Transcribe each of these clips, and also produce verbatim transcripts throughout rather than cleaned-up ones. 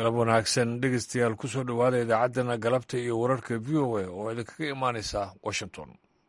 galab wanaagsan dhegeystayaal ku soo dhowaada idaacaddana galabta iyo wararka v o a oo idinkaga imaanaysa washington.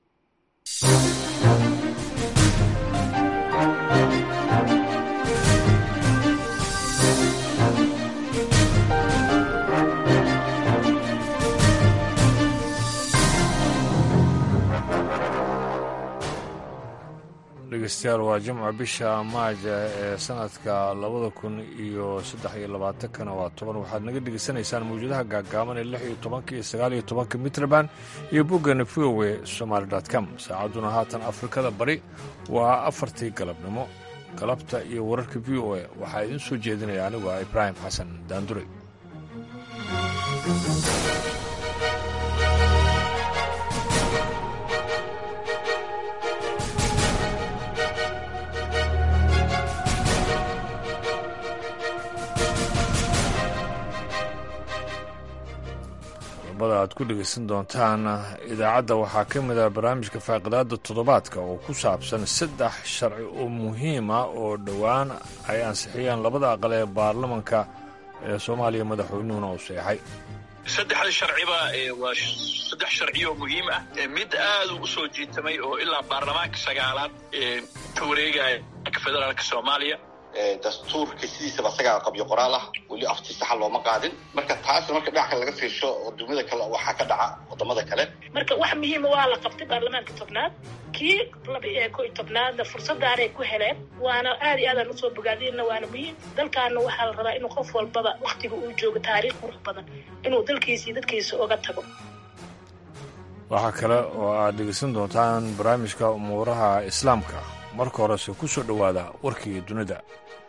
dhegeystayaal waa jimca bisha maaja ee sanadka labada kun iyo saddex iyo labaatankana waa toban. waxaad naga dhegeysanaysaan mawjadaha gaagaaban ee lix iyo tobanka iyo sagaal iyo tobanka mitrban iyo boggana v o a somaali dot com. saacadduna haatan afrikada bari waa afartii galabnimo. galabta iyo wararka v o a waxaa idiin soo jeedinaya anigu ah ibraahim xasan daanduray. aad ku dhegaysan doontaan idaacadda waxaa ka mid ah barnaamijka faaqidaada toddobaadka oo ku saabsan saddex sharci oo muhiim ah oo dhowaan ay ansixiyeen labada aqal ee baarlamanka ee soomaaliya madaxweynuhuna uu seexay. saddexda sharciba waa saddex sharci oo muhiim ah, mid aad u soo jiitamay oo ilaa baarlamaanka sagaalaad ee ka wareegaya federaalka soomaaliya. dastuurka sidiisaba asagaa qabyo qoraal ah, weli afti saxa looma qaadin. marka taasna marka dhinaca laga fiirsho wadamada kale waxaa ka dhaca wadamada kale. marka wax muhiima waa la qabtay baarlamaanka tobnaad, kii laba iyo ko iyo tobnaadna fursadaanay ku heleen, waana aad iyo aadaan usoo bogaadinna waana muhiim. dalkaana waxaa la rabaa inuu qof walbaba waktiga uu joogo taariikh qurux badan inuu dalkiisii dadkiisa oga tago. waxaa kale oo aad dhegeysan doontaan barnaamijka umuuraha islaamka. marka horese ku soo dhowaada warkii dunida.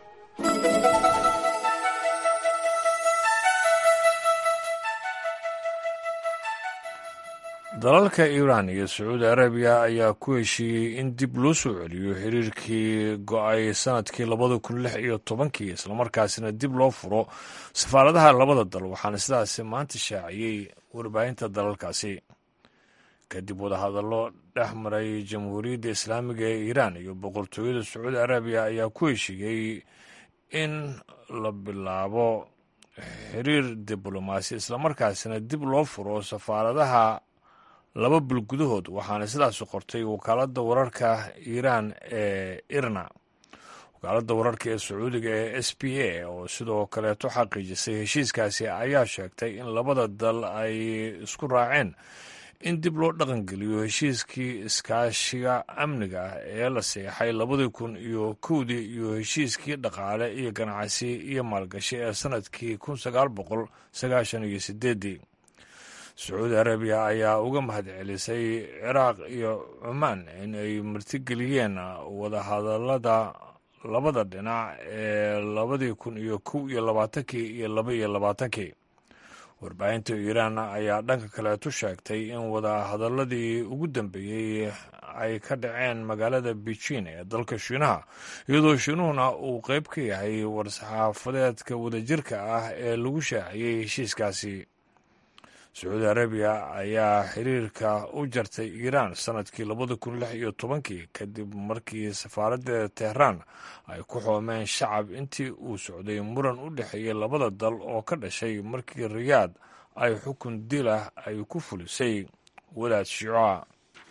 dalalka iiraan iyo sacuudi arabiya ayaa ku heshiiyey in dib loo soo celiyo xiriirkii go-ay sanadkii labada kun lix iyo tobankii islamarkaasina dib loo furo safaaradaha labada dal, waxaana sidaasi maanta shaaciyey warbaahinta dalalkaasi kadib wadahadallo dhex maray jamhuuriyadda islaamiga ee iiraan iyo boqortooyada sacuudi arabiya ayaa ku heshiiyey in la bilaabo xiriir diblomaasi islamarkaasina dib loo furo safaaradaha laba bil gudahood, waxaana sidaas qortay wakaaladda wararka iiraan ee irna. wakaaladda wararka ee sacuudiga ee s p a oo sidoo kaleeto xaqiijisay heshiiskaasi ayaa sheegtay in labada dal ay isku raaceen in dib loo dhaqangeliyo heshiiskii iskaashiga amniga ah ee la seexay labadii kun iyo kowdii iyo heshiiskii dhaqaale iyo ganacsi iyo maalgashi ee sanadkii kun sagaal boqol sagaashan iyo sideedii. sacuudi arabiya ayaa uga mahadcelisay ciraaq iyo cumaan in ay martigeliyeen wadahadallada labada dhinac ee labadii kun iyo kow iyo labaatankii iyo laba iyo labaatankii. warbaahinta iiraan ayaa dhanka kaleetu sheegtay in wadahadalladii ugu dambeeyey ay ka dhaceen magaalada beijing ee dalka shiinaha, iyadoo shiinuhuna uu qayb ka yahay war-saxaafadeedka wadajirka ah ee lagu shaaciyey heshiiskaasi. sacuudi arabiya ayaa xiriirka u jartay iiraan sanadkii labada kun lix iyo tobankii kadib markii safaaradda tehraan ay ku xoomeen shacab intii uu socday muran u dhexeeyey labada dal oo ka dhashay markii riyaad ay xukun dil ah ay ku fulisay wadaad shiicoa.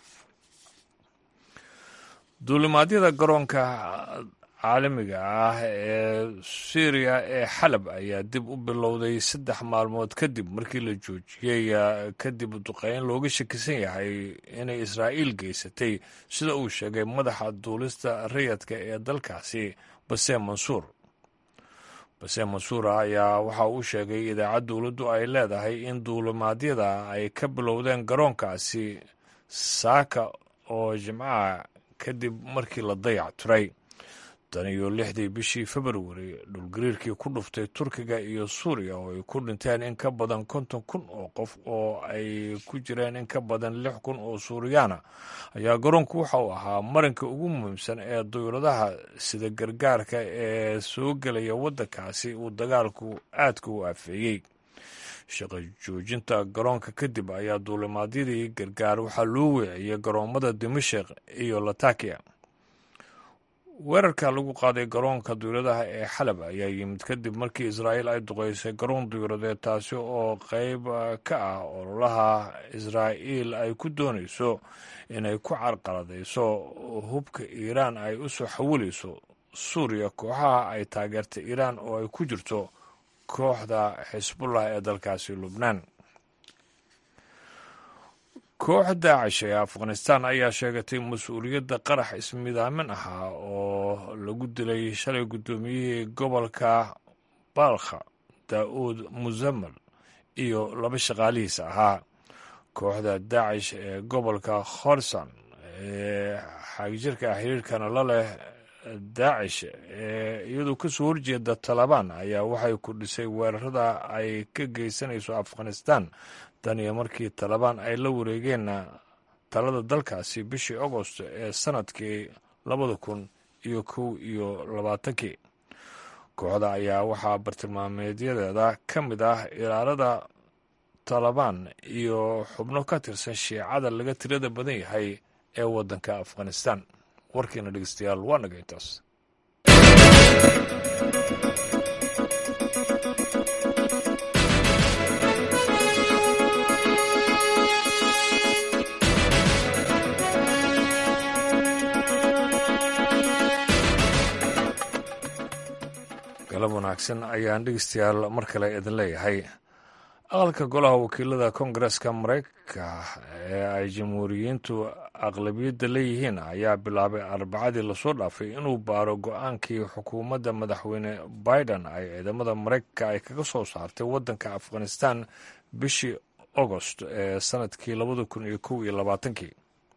duulimaadyada garoonka caalamiga ah ee syriya ee xalab ayaa dib u bilowday saddex maalmood kadib markii la joojiyey kadib duqeyn looga shakisan yahay inay israa'iil geysatay, sida uu sheegay madaxa duulista rayadka ee dalkaasi basee mansuur. basee mansuur ayaa waxa uu sheegay idaacad dowladdu ay leedahay in duulimaadyada ay ka bilowdeen garoonkaasi saaka oo jimcaha kadib markii la dayac tiray. tan iyo lixdii bishii februari dhulgariirkii ku dhuftay turkiga iyo suuriya oo ay ku dhinteen in ka badan konton kun oo qof oo ay ku jireen in ka badan lix kun oo suuriyaana ayaa garoonku waxa uu ahaa marinka ugu muhiimsan ee dawladaha sida gargaarka ee soo gelaya waddankaasi uu dagaalku aadka u aafeeyey. shaqo joojinta garoonka kadib ayaa duulimaadyadii gargaar waxaa loo weeciyey garoommada dimashik iyo latakia. weerarka lagu qaaday garoonka diyaaradaha ee xalab ayaa yimid kadib markii israa'iil ay duqeysay garoon diyaaradeed taasi oo qayb ka ah ololaha israa'iil ay ku doonayso inay ku carqaladayso hubka iiraan ay u soo xawilayso suuriya kooxaha ay taageertay iiraan oo ay ku jirto kooxda xisbullah ee dalkaasi lubnaan. kooxda daacish ee afghanistan ayaa sheegatay mas-uuliyadda qarax ismidaamin ahaa oo lagu dilay shalay guddoomiyihii gobolka balkha daa'uud muzammel iyo laba shaqaalihiisa ahaa. kooxda daacish ee gobolka khorsan ee xagjirka xiriirkana la leh daacish ee iyadoo ka soo horjeeda talabaan ayaa waxay kordhisay weerarada ay ka geysanayso afghanistan tan iyo markii talabaan ay la wareegeen talada dalkaasi bishii agosto ee sanadkii labada kun iyo kow iyo labaatankii. kooxda ayaa waxaa bartilmaameedyadeeda ka mid ah ilaalada talabaan iyo xubno ka tirsan shiicada laga tirada badan yahay ee waddanka afghanistan. warkiina dhegeystayaal waa naga intaas. galab wanaagsan ayaan dhegeystayaal mar kale idin leeyahay. aqalka golaha wakiilada koongareska mareykanka ee ay jamhuuriyiintu aqlabiyadda leeyihiin ayaa bilaabay arbacadii lasoo dhaafay inuu baaro go-aankii xukuumadda madaxweyne biden ay ciidamada mareykanka ay kaga soo saartay waddanka afghanistan bishii agost ee sanadkii labada kun iyo kow iyo labaatankii.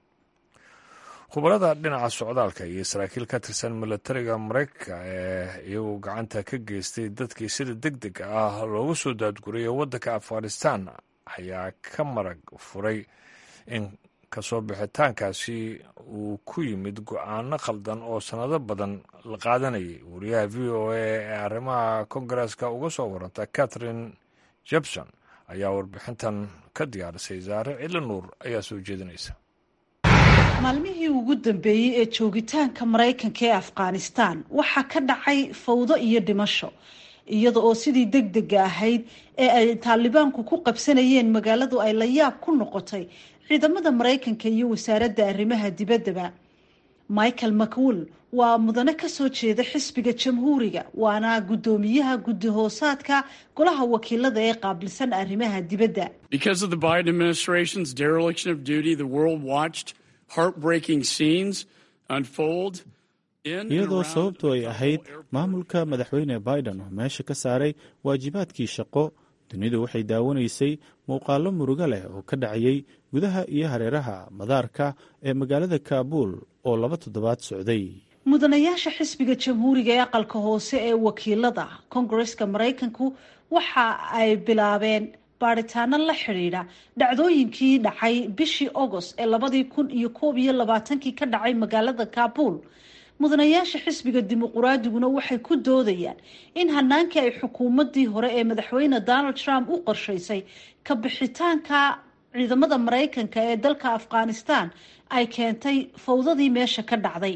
khubarada dhinaca socdaalka iyo saraakiil ka tirsan milatariga mareykanka ee iyagoo gacanta ka geystay dadkii sida deg deg ah looga soo daadguriyay waddanka afghanistan ayaa ka marag furay in kasoo bixitaankaasi uu ku yimid go-aano khaldan oo sannado badan la qaadanayay. wariyaha v o a ee arrimaha koongareska uga soo waranta catherine jebson ayaa warbixintan ka diyaarisay. saare cili nuur ayaa soo jeedinaysa. maalmihii ugu dambeeyey ee joogitaanka maraykanka ee afghanistan waxaa ka dhacay fawdo iyo dhimasho iyada oo sidii deg dega ahayd ee ay taalibaanku ku qabsanayeen magaaladu ay la yaab ku noqotay ciidamada maraykanka iyo wasaaradda arrimaha dibaddaba. michael mcwool waa mudane ka soo jeeda xisbiga jamhuuriga waana guddoomiyaha guddi hoosaadka golaha wakiilada ee qaabilsan arrimaha dibadda. Because of the Biden administration's dereliction of duty, the world watched heartbreaking scenes unfold iyadoo sababtu ay ahayd maamulka madaxweyne biden oo meesha ka saaray waajibaadkii shaqo. dunidu waxay daawanaysay muuqaallo murugo leh oo ka dhacayay gudaha iyo hareeraha madaarka ee magaalada kaabuul oo laba toddobaad socday. mudanayaasha xisbiga jamhuuriga ee aqalka hoose ee wakiilada koongareska maraykanku waxa ay bilaabeen baaritaano la xidhiidha dhacdooyinkii dhacay bishii agost ee labadii kun iyo koob iyo labaatankii ka dhacay magaalada kaabuul. mudanayaasha xisbiga dimuquraadiguna waxay ku doodayaan in hanaankii ay xukuumadii hore ee madaxweyne donald trump u qorshaysay ka bixitaanka ciidamada maraykanka ee dalka afghanistan ay keentay fawdadii meesha ka dhacday.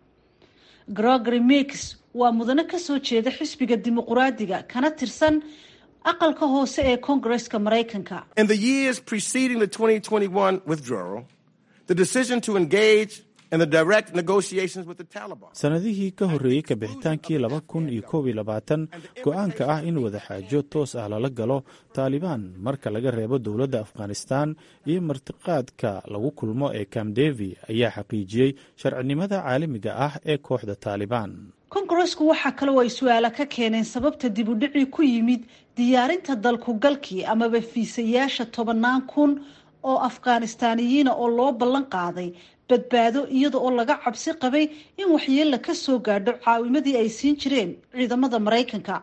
gregory mix waa mudane kasoo jeeda xisbiga dimuquraadiga kana tirsan aqalka hoose ee koongareska maraykanka. In the years preceding the twenty twenty-one withdrawal, the decision to engage in the direct negotiations with the Taliban. sanadihii ka horreeyey ka bixitaankii laba kun iyo koob iyo labaatan go-aanka ah in wadaxaajo toos ah lala galo taalibaan marka laga reebo dowladda afghanistan iyo martiqaadka lagu kulmo ee camp david ayaa xaqiijiyey sharcinimada caalamiga ah ee kooxda taalibaan. koongaresku waxaa kaloo ay su-aala ka keeneen sababta dib u dhicii ku yimid diyaarinta dalkugalkii amaba fiisayaasha tobannaan kun oo afghanistaaniyiina oo loo ballan qaaday badbaado iyada oo laga cabsi qabay in waxyeella ka soo gaadho caawimadii ay siin jireen ciidamada maraykanka.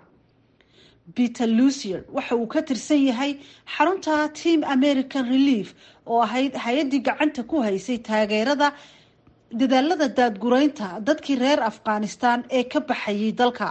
peter lucier waxa uu ka tirsan yahay xarunta team american relief oo ahayd hay-addii gacanta ku haysay taageerada dadaalada daadguraynta dadkii reer afghanistan ee ka baxayay dalka.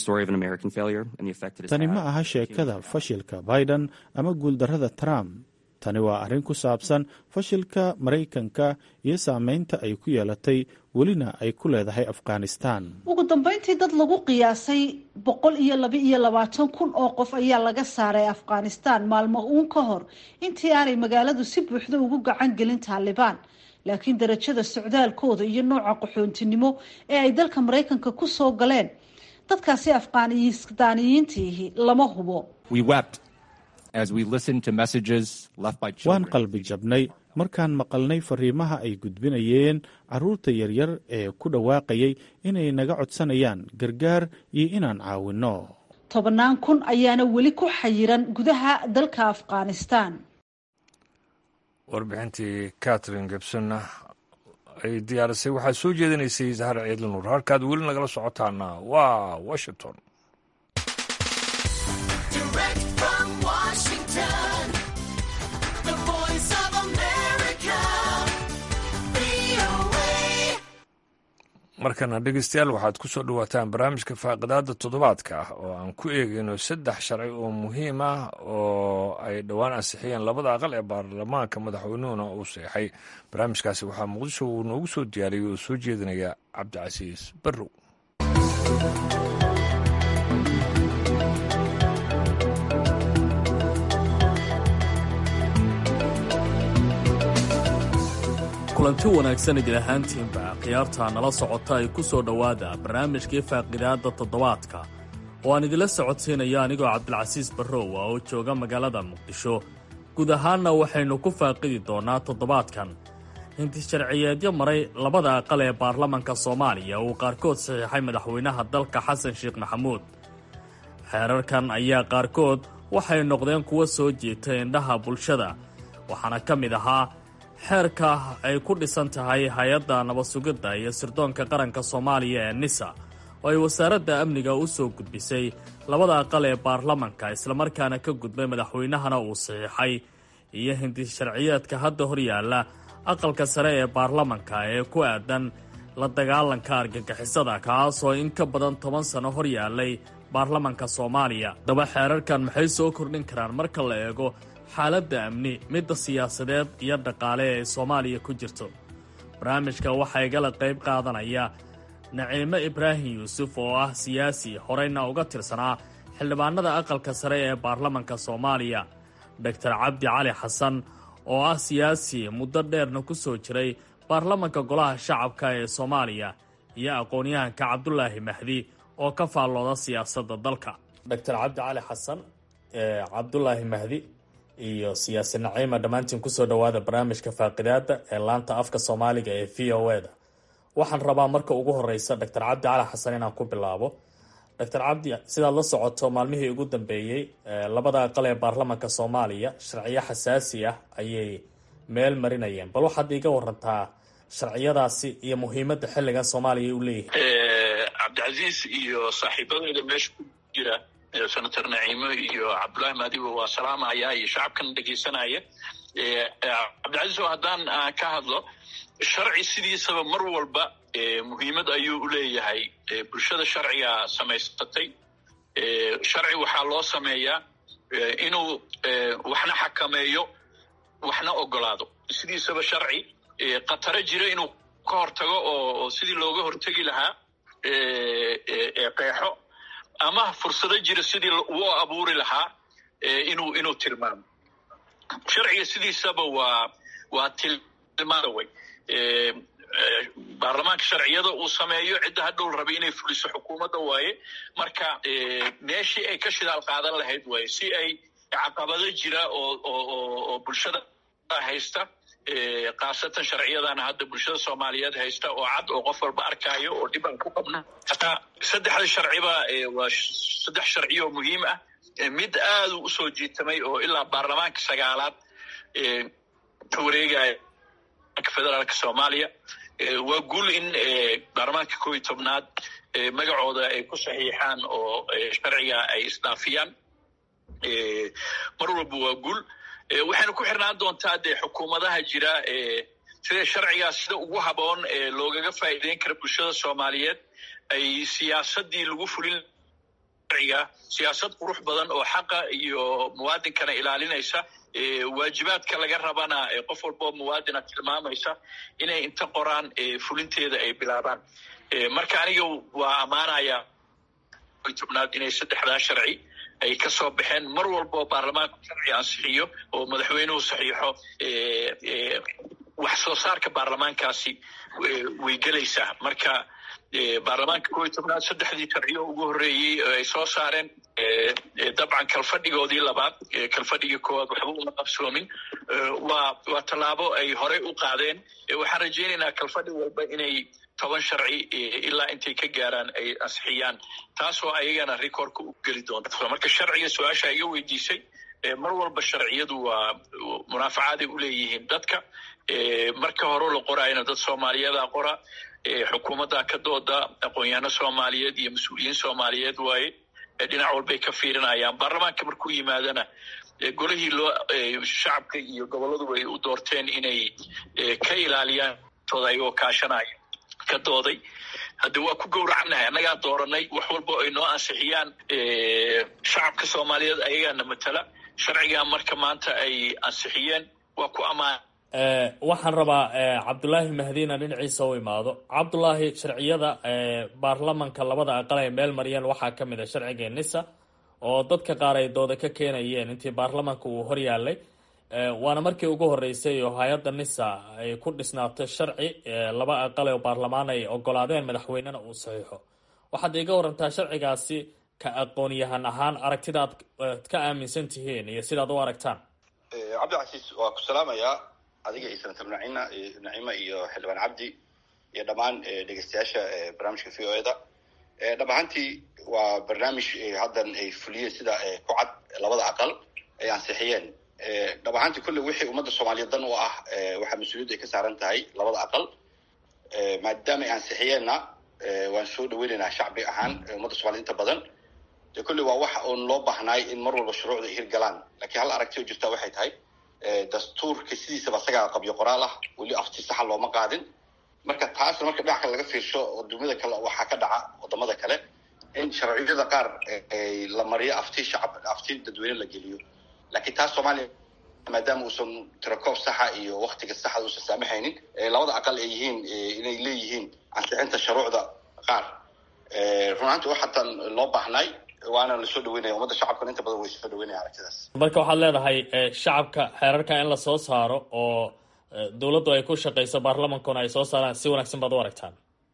tani ma aha sheekada fashilka biden ama guuldarrada trump tani waa arrin ku saabsan fashilka maraykanka iyo saameynta ay ku yeelatay welina ay ku leedahay afghanistan. ugu dambeyntii dad lagu qiyaasay boqol iyo laba iyo labaatan kun oo qof ayaa laga saaray afghanistan maalmo uun ka hor intii aanay magaaladu si buuxda ugu gacan gelin taalibaan, laakiin darajada socdaalkooda iyo nooca qaxoontinimo ee ay dalka maraykanka ku soo galeen dadkaasi afghaaniyiintiihi lama hubo. waan qalbi jabnay markaan maqalnay fariimaha ay gudbinayeen carruurta yaryar ee ku dhawaaqayay inay naga codsanayaan gargaar iyo inaan caawinno. tobannaan kun ayaana weli ku xayiran gudaha dalka afghanistan. warbixintii catherine gibsonna ay diyaarisay waxaa soo jeedinaysay zahar ciidli nuur. halkaad weli nagala socotaana waa washington. markana dhegeystayaal waxaad ku soo dhawaataan barnaamijka faaqidaada toddobaadka ah oo aan ku eegayno saddex sharci oo muhiim ah oo ay dhowaan ansixiyeen labada aqal ee baarlamaanka madaxweynuhuna uu seexay. barnaamijkaasi waxaa muqdisho uu noogu soo diyaariyey oo soo jeedinaya cabdicasiis barrow. kulanti wanaagsan idin ahaantiinba khiyaarta nala socota ay ku soo dhowaada barnaamijkii faaqidaadda toddobaadka oo aan idinla socodsiinaya anigoo cabdilcasiis barrow ah oo jooga magaalada muqdisho. guud ahaanna waxaynu ku faaqidi doonnaa toddobaadkan hintisharciyeedyo maray labada aqal ee baarlamanka soomaaliya uu qaarkood saxiixay madaxweynaha dalka xasan sheekh maxamuud. xeerarkan ayaa qaarkood waxay noqdeen kuwo soo jiita indhaha bulshada, waxaana ka mid ahaa xeerka ay ku dhisan tahay hay-adda nabadsugidda iyo sirdoonka qaranka soomaaliya ee nisa oo ay wasaaradda amniga u soo gudbisay labada aqal ee baarlamanka islamarkaana ka gudbay madaxweynahana uu saxiixay, iyo hindisharciyeedka hadda hor yaalla aqalka sare ee baarlamanka ee ku aadan la dagaalanka argagixisada, kaasoo in ka badan toban sano hor yaallay baarlamanka soomaaliya. daba xeerarkan maxay soo kordhin karaan marka la eego xaaladda amni, midda siyaasadeed iyo dhaqaale ee soomaaliya ku jirto? barnaamijka waxaa igala qayb qaadanaya naciime ibraahim yuusuf oo ah siyaasi horeyna uga tirsanaa xildhibaanada aqalka sare ee baarlamanka soomaaliya, doctor cabdi cali xasan oo ah siyaasi muddo dheerna ku soo jiray baarlamanka golaha shacabka ee soomaaliya, iyo aqoon-yahanka cabdulaahi mahdi oo ka faallooda siyaasadda dalka. doctor cabdi cali xasan, cabdulaahi mahdi iyo siyaasi naciima dhammaantiin kusoo dhowaada barnaamijka faaqidaada ee laanta afka soomaaliga ee v o e da. waxaan rabaa marka ugu horeysa doctor cabdi cali xasan inaan ku bilaabo. doctor cabdi, sidaad la socoto maalmihii ugu dambeeyey labada aqal ee baarlamanka soomaaliya sharciyo xasaasi ah ayay meel marinayeen, bal waxaad iiga warantaa sharciyadaasi iyo muhiimadda xilligan soomaaliya u leeyahay. cabdicasiis iyo saaxiibadooda meesha ku jira senator naciimo iyo cabdulaahi maadiba waa salaamaya iyo shacabkan dhegaysanaya. cabdicasiis oo haddaan ka hadlo, sharci sidiisaba mar walba muhiimad ayuu u leeyahay bulshada sharciga samaysatay. sharci waxaa loo sameeyaa inuu waxna xakameeyo waxna ogolaado. sidiisaba sharci khataro jira inuu ka hortago oo sidii looga hortegi lahaa qeexo, ama fursado jira sidii uu abuuri lahaa inuu inuu tilmaamo. sharciga sidiisaba waa waa tilmaada way. baarlamaanka sharciyada uu sameeyo cidda hadhow raba inay fuliso xukuumadda waaye. marka meeshii ay ka shidaal qaadan lahayd waaye, si ay caqabado jira oo oo oo bulshada haysta, khaasatan sharciyadana hadda bulshada soomaaliyeed haysta oo cad oo qof walba arkaayo oo dhib aan ku qabno. hataa saddexda sharciba waa saddex sharci oo muhiim ah, mid aad u soo jiitamay oo ilaa baarlamaanka sagaalaad ka wareegaya federaalka soomaaliya. waa guul in baarlamaanka koob iyo tobnaad magacooda ay ku saxiixaan oo sharciga ay isdhaafiyaan. mar walba waa guul. waxayna ku xirnaan doontaa dee xukuumadaha jira sida sharcigaas sida ugu haboon loogaga faa'iideyn kara bulshada soomaaliyeed, ay siyaasadii lagu fulin siyaasad qurux badan oo xaqa iyo muwaadinkana ilaalinaysa waajibaadka laga rabana qof walbo muwaadina tilmaamaysa inay inta qoraan fulinteeda ay bilaabaan. Marka aniga waa amaanaya tobnaad inay saddexdaa sharci ay ka soo baxeen mar walbo baarlamaanka sharci ansixiyo oo madaxweynuhu saxiixo wax soo saarka baarlamaankaasi way gelaysaa. Marka baarlamaanka koob iyo tobnaad saddexdii sharciyo ugu horreeyey ay soo saareen dabcan kalfadhigoodii labaad kalfadhigii koowaad waxba uma qabsoomin. waa waa tallaabo ay horey u qaadeen. waxaan rajaynaynaa kalfadhi walba inay toban sharci ilaa intay ka gaaraan ay ansixiyaan, taasoo ayagana rikoorka u geli doonta. marka sharciga su-aasha iga weydiisay, mar walba sharciyadu waa munaafacaday u leeyihiin dadka. marka hore la qoraayna dad soomaaliyeeda qora, xukuumadda ka dooda, aqoon-yahano soomaaliyeed iyo mas-uuliyiin soomaaliyeed waaye, dhinac walbay ka fiirinayaan. baarlamaanka markuu yimaadana golihii loo shacabka iyo gobolladu ay u doorteen inay ka ilaaliyaan tooda ayagoo kaashanaya ka dooday. hadda waa ku gowracanahay, annagaa dooranay wax walba ay noo ansixiyaan. shacabka soomaaliyeed ayagaana matala. sharcigaa marka maanta ay ansixiyeen waa ku ammaan. waxaan rabaa cabdulaahi mahdiina dhinaciisa u imaado. cabdulaahi, sharciyada baarlamanka labada aqal ay meel mariyeen waxaa ka mid a sharciga nisa oo dadka qaar ay dooda ka keenayeen intii baarlamanka uu hor yaalay. waana markii ugu horeysay oo hay-adda nisa ay ku dhisnaato sharci laba aqal oo baarlamaan ay ogolaadeen madaxweynena uu saxiixo. waxaad iga warantaa sharcigaasi ka aqoon-yahan ahaan aragtida aad ka aaminsan tihiin iyo sidaad u aragtaan. cabdicasiis waa ku salaamayaa adiga iyo senator nacima nacima iyo xildhibaan cabdi iyo dhammaan dhegeystayaasha barnaamijka v o e da. dhab ahaantii waa barnaamij haddan ay fuliyeen sida ku cad labada aqal ay ansixiyeen. dhab ahaantii kulle wixii ummadda soomaaliyeed dan u ah waxaa mas-uuliyaddu ay ka saaran tahay labada aqal. maadaama ay ansixiyeenna waan soo dhaweynaynaa shacbi ahaan ummadda soomaliyeed inta badan. de kulle waa waxa oon loo baahnaay in mar walba shuruucda ay hirgalaan. laakiin hal aragti oo jirtaa waxay tahay dastuurka sidiisaba isagaa qabyo qoraal ah, weli afti saxa looma qaadin. marka taasna marka dhinac kale laga fiirsho wadamada kale waxaa ka dhaca wadamada kale in sharciyada qaar la mariyo afti shacab afti dadweyne la geliyo. laakiin taas soomaaliya maadaama uusan tirakoob saxa iyo waktiga saxa uusan saamaxaynin, labada aqal ay yihiin inay leeyihiin ansixinta shuruucda qaar. run ahaanti waxatan loo baahnay waana la soo dhaweynaya ummadda shacabkana inta badan way soo dhaweynaya aragtidaas. marka waxaad leedahay shacabka xeerarka in la soo saaro oo dowladdu ay ku shaqayso baarlamankuna ay soo saaraan si wanaagsan baad u aragtaan.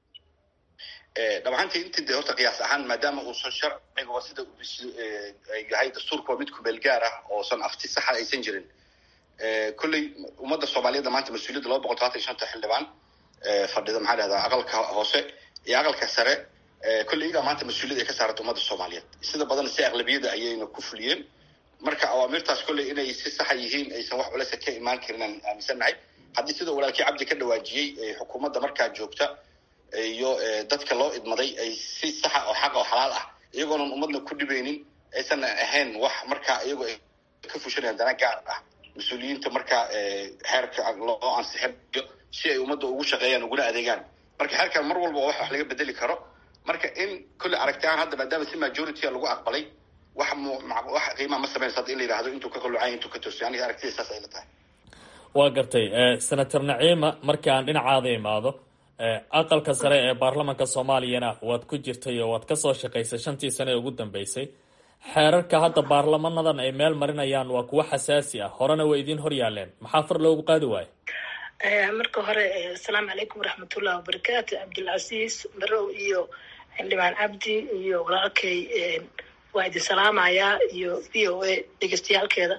dhab ahaantii intii de horta qiyaas ahaan maadaama uusan sharciga sida ay yahay dastuurka waa mid kumeel gaar ah oosan afti saxa aysan jirin. kolley ummadda soomaaliyeed maanta mas-uuliyadda laba boqol todobaatan iyo shanta xildhibaan fadhida maxaa dhahdaa aqalka hoose iyo aqalka sare. kolley iyagaa maanta mas-uuliyad ay ka saaranta ummadda soomaaliyeed sida badan si aqlabiyada ayayna ku fuliyeen. marka awaamirtaas kolley inay si saxa yihiin aysan wax culeysa ka imaan karin aan aaminsannahay. haddii sida walaalkii cabdi ka dhawaajiyey xukuumadda markaa joogta iyo dadka loo idmaday ay si saxa oo xaqa oo xalaal ah iyagoonan ummadna ku dhibeynin aysan ahayn wax markaa iyagoo ay ka fushanayaan dana gaar ah mas-uuliyiinta markaa xeerka loo ansixiyo si ay ummadda ugu shaqeeyaan uguna adeegaan. marka xeerkan mar walba wax wax laga bedeli karo. marka in kulle aragti ahaan hadda maadaama si majority lagu aqbalay wax wax qiimaha ma sameynaysa hadda in la yidhahdo intuu ka qaluucay intuu ka toosay. aniga aragtida saas ay la tahay. waa gartay senator naciima, markii aan dhinacaada imaado aqalka sare ee baarlamanka soomaaliyana waad ku jirtay oo waad kasoo shaqaysay shantii sane ee ugu dambeysay. xeerarka hadda baarlamanadan ay meel marinayaan waa kuwo xasaasi ah, horena way idiin hor yaaleen, maxaa far loogu qaadi waayo? marka hore asalaamu calaykum waraxmatullahi wabarakaatu. cabdilcasiis barow iyo xildhibaan cabdi iyo walaalkay waa idin salaamayaa iyo v o a dhegeystayaalkeeda.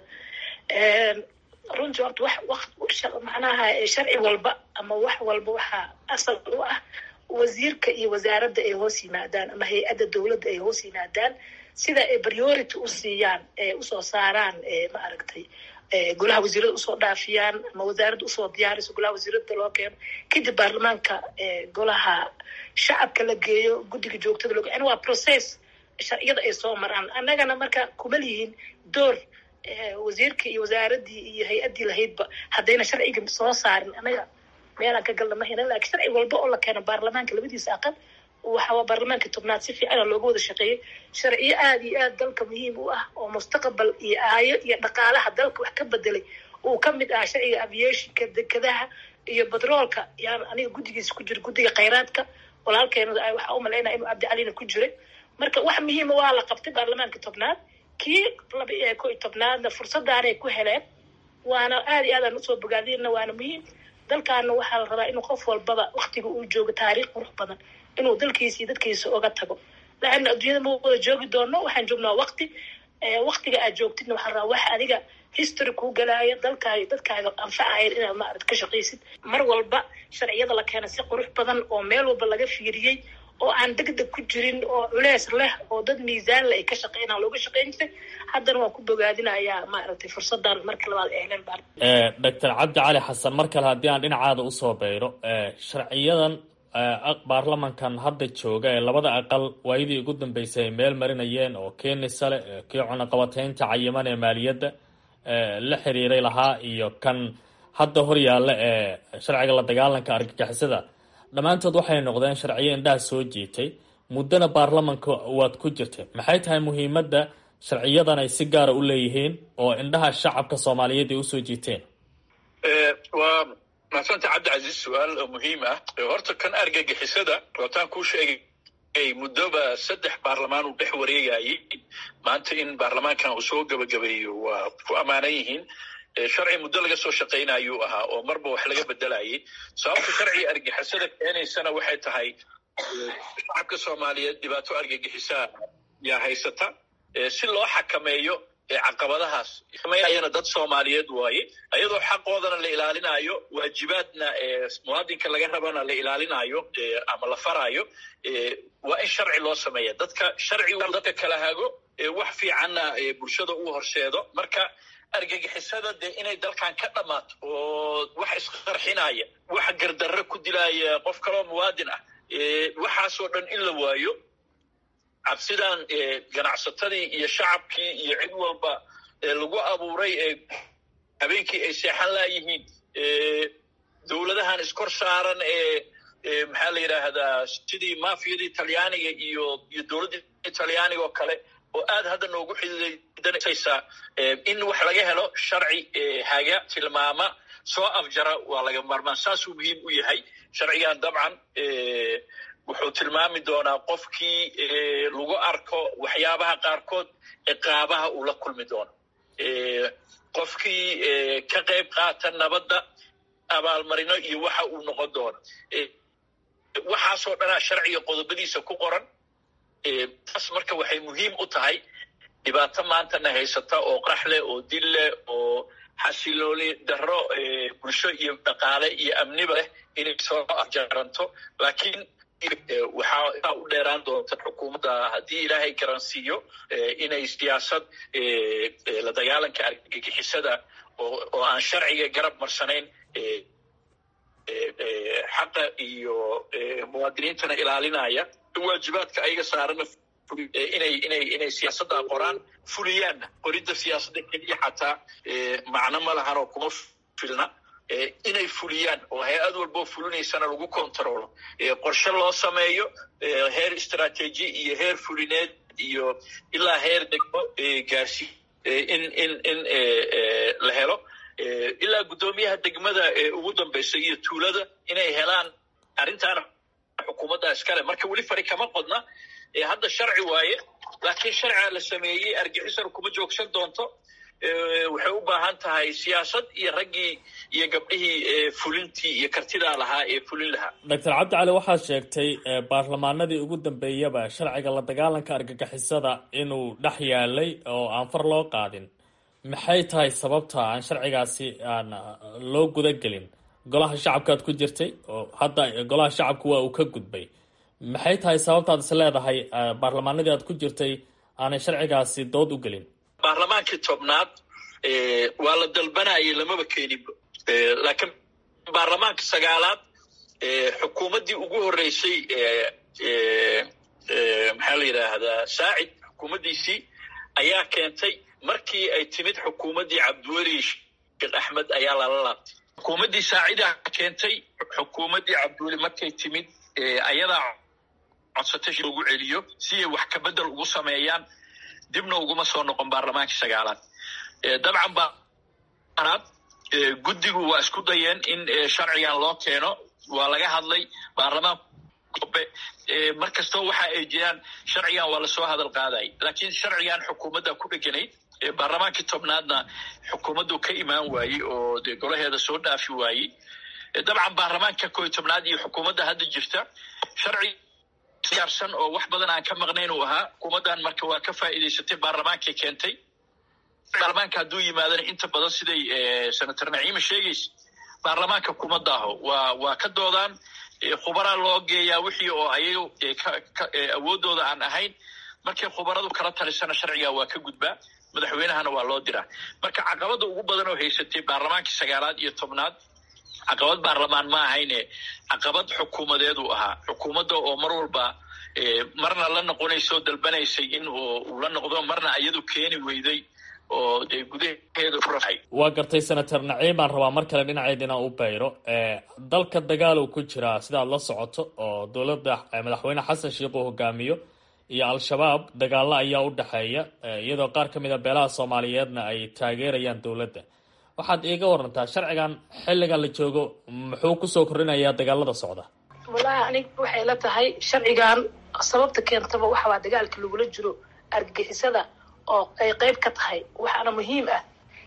runtii horta wax wax macnaha sharci walba ama wax walba waxaa asal u ah wasiirka iyo wasaaradda ay hoos yimaadaan ama hay-adda dowladda ay hoos yimaadaan sida ay priority u siiyaan ee usoo saaraan ma aragtay golaha wasiirada usoo dhaafiyaan ama wasaaradda usoo diyaariso golaha wasiirada loo keeno kadib baarlamaanka golaha shacabka la geeyo guddiga joogtada loo yani waa process sharciyada ay soo maraan. annagana marka kuma lihiin door wasiirka iyo wasaaradii iyo hay-addii lahaydba haddayna sharciga soo saarin anaga meelaan ka galna ma haynan. laakiin sharci walba oo la keeno baarlamaanka labadiisa aqal waxaa baarlamaanka tobnaad si fiicana looga wada shaqeeyey sharciyo aada iyo aad dalka muhiim u ah oo mustaqbal iyo aayo iyo dhaqaalaha dalka wax ka bedelay uu ka mid ah sharciga aviationka dekadaha iyo batroolka yaan aniga guddigiisa ku jira guddiga khayraadka walaalkeena waxaa u malaynaya inuu cabdicalina ku jiray marka wax muhiima waa la qabtay baarlamaanka tobnaad kii laba iyo ko iyo tobnaadna fursadaanay ku heleen waana aada iyo aadaan usoo bogaadina waana muhiim dalkaana waxaa la rabaa inuu qof walbaba waktiga uu joogo taariikh qurux badan inuu dalkiisa iyo dadkiisa oga tago laana adduunyada ma wada joogi doono waxaan joognaa wakti waktiga aad joogtidna waxaa rabaa wax adiga history kuu galaaya dalkaaga dadkaaga anfacaya inaad maarad ka shaqaysid mar walba sharciyada la keena si qurux badan oo meel walba laga fiiriyey oo aan degdeg ku jirin oo culeys leh oo dad miisaan leh ay ka shaqeynaan looga shaqeyn jiray haddana waan ku bogaadinayaa maaragtay fursadan marka labaad ee heleen baan doctor cabdi cali xasan mar kale haddii aan dhinacaada usoo beyro sharciyadan baarlamankan hadda jooga ee labada aqal waayadii ugu dambeysay ay meel marinayeen oo keenisa leh kii cunaqabateynta cayiman ee maaliyadda la xiriiray lahaa iyo kan hadda hor yaalla ee sharciga la dagaalanka argagixisada dhammaantood waxay noqdeen sharciyo indhaha soo jiitay muddana baarlamanka waad ku jirtay maxay tahay muhiimadda sharciyadan ay si gaara u leeyihiin oo indhaha shacabka soomaaliyeed ay usoo jiiteen waa maasanta cabdicasiis su-aal muhiim ah horta kan argagixisada waataan kuu sheegay muddoba saddex baarlamaan uu dhex wareegayay maanta in baarlamaankan uu soo gabagabeeyo waa ku ammaanan yihiin sharci muddo laga soo shaqaynayuu ahaa oo marba wax laga bedelayay sababta sharciga argagixisada keenaysana waxay tahay shacabka soomaaliyeed dhibaato argagixisaa yaa haysata si loo xakameeyo caqabadahaas ayana dad soomaaliyeed waaye ayadoo xaqoodana la ilaalinayo waajibaadna muwaadinka laga rabana la ilaalinayo ama la farayo waa in sharci loo sameeya dadka sharci dadka kala hago wax fiicanna bulshada uu horseedo marka argagixisada dee inay dalkan ka dhammaato oo wax isqarxinaya wax gardarre ku dilaya qof kaloo muwaadin ah waxaasoo dhan in la waayo cabsidan ganacsatadii iyo shacabkii iyo cid walba lagu abuuray ee habeenkii ay seexan laayihiin dowladahan iskor saaran ee maxaa la yidhaahdaa sidii mafiyadii talyaaniga iyo iyo dowladdii talyaaniga oo kale oo aad hadda noogu xididanaysaa in wax laga helo sharci haga tilmaama soo afjara waa laga maarmaan saasuu muhiim u yahay sharcigan dabcan wuxuu tilmaami doonaa qofkii lagu arko waxyaabaha qaarkood ciqaabaha uu la kulmi doono qofkii ka qayb qaata nabadda abaalmarino iyo waxa uu noqon doono waxaasoo dhanaa sharciga qodobadiisa ku qoran taas marka waxay muhiim u tahay dhibaato maantana haysata oo qax leh oo dil leh oo xasilooni darro bulsho iyo dhaqaale iyo amniba leh inay soo afjaranto laakiin waxaa u dheeraan doonta xukuumadda haddii ilaahay garansiiyo inay siyaasad la dagaalanka argagixisada oo aan sharciga garab marsanayn xaqa iyo muwaadiniintana ilaalinaya waajibaadka ayaga saarana inay inay inay siyaasadda qoraan fuliyaanna qoridda siyaasadda keliya xataa macno ma lahan oo kuma filna inay fuliyaan oo hay-ad walboo fulinaysana lagu controlo qorshe loo sameeyo heer istrateji iyo heer fulineed iyo ilaa heer degmo gaarsi in in in la helo ilaa guddoomiyaha degmada ugu dambaysa iyo tuulada inay helaan arrintaana xukuumadda iskale marka weli fari kama qodna hadda sharci waaye laakiin sharciga la sameeyey argixisana kuma joogsan doonto waxay u baahan tahay siyaasad iyo raggii iyo gabdhihii fulintii iyo kartidaa lahaa ee fulin lahaa doctor cabdi cali waxaad sheegtay baarlamaanadii ugu dambeeyaba sharciga la dagaalanka argagixisada inuu dhex yaalay oo aan far loo qaadin maxay tahay sababta aan sharcigaasi aan loo gudagelin golaha shacabkaad ku jirtay oo hadda golaha shacabku waa uu ka gudbay maxay tahay sababtaad is leedahay baarlamaanadii aad ku jirtay aanay sharcigaasi dood u gelin baarlamaankii tobnaad waa la dalbanayay lamaba keeninba laakiin baarlamaanka sagaalaad xukuumaddii ugu horreysay maxaa la yidhaahdaa saacid xukuumaddiisii ayaa keentay markii ay timid xukuumaddii cabdiweli sheekh axmed ayaa lala laabtay xukuumaddii saacidaa keentay xukuumaddii cabdiweli markay timid ayadaa codsatay loogu celiyo si ay wax ka bedel ugu sameeyaan dibna uguma soo noqon baarlamaankii sagaalaad. dabcan baanaad guddigu waa isku dayeen in sharcigan loo keeno, waa laga hadlay baarlamaanka mar kastoo waxa ay jiraan sharcigan waa lasoo hadal qaaday, laakiin sharcigan xukuumadda ku dheganayd baarlamaankii tobnaadna xukuumaddu ka imaan waayey oo dee golaheeda soo dhaafi waayey. dabcan baarlamaanka kooiy tobnaad iyo xukuumadda hadda jirta sharci diyaarsan oo wax badan aan ka maqnayn uu ahaa. xukuumaddan marka waa ka faa'iidaysatay, baarlamaankay keentay. baarlamaanka hadduu yimaadana inta badan siday senator naciima sheegaysa baarlamaanka kuma daaho, waa waa ka doodaan, khubaraa loo geeyaa wixii oo ayagu awoodooda aan ahayn. markay khubaradu kala talisana sharciga waa ka gudbaa, madaxweynahana waa loo diraa. marka caqabada ugu badan oo haysatay baarlamaankii sagaalaad iyo tobnaad caqabad baarlamaan ma ahayne caqabad xukuumadeed uu ahaa. xukuumadda oo mar walba marna la noqonaysoo dalbanaysay in uu la noqdo, marna iyadu keeni weyday oo dee gudaheeda furaay. waa gartay senator naciim baan rabaa mar kale dhinaceedina u bayro. dalka dagaal uu ku jiraa sidaad la socoto oo dowladda madaxweyne xasan sheikh uu hogaamiyo iyo al-shabaab dagaalo ayaa u dhexeeya, iyadoo qaar ka mid a beelaha soomaaliyeedna ay taageerayaan dowladda. waxaad iiga warantaa sharcigan xilligan la joogo muxuu kusoo kordhinayaa dagaalada socda? wallahi aniga waxay la tahay sharcigan sababta keentaba waxa waa dagaalka lagula jiro argagixisada oo ay qayb ka tahay. waxaana muhiim ah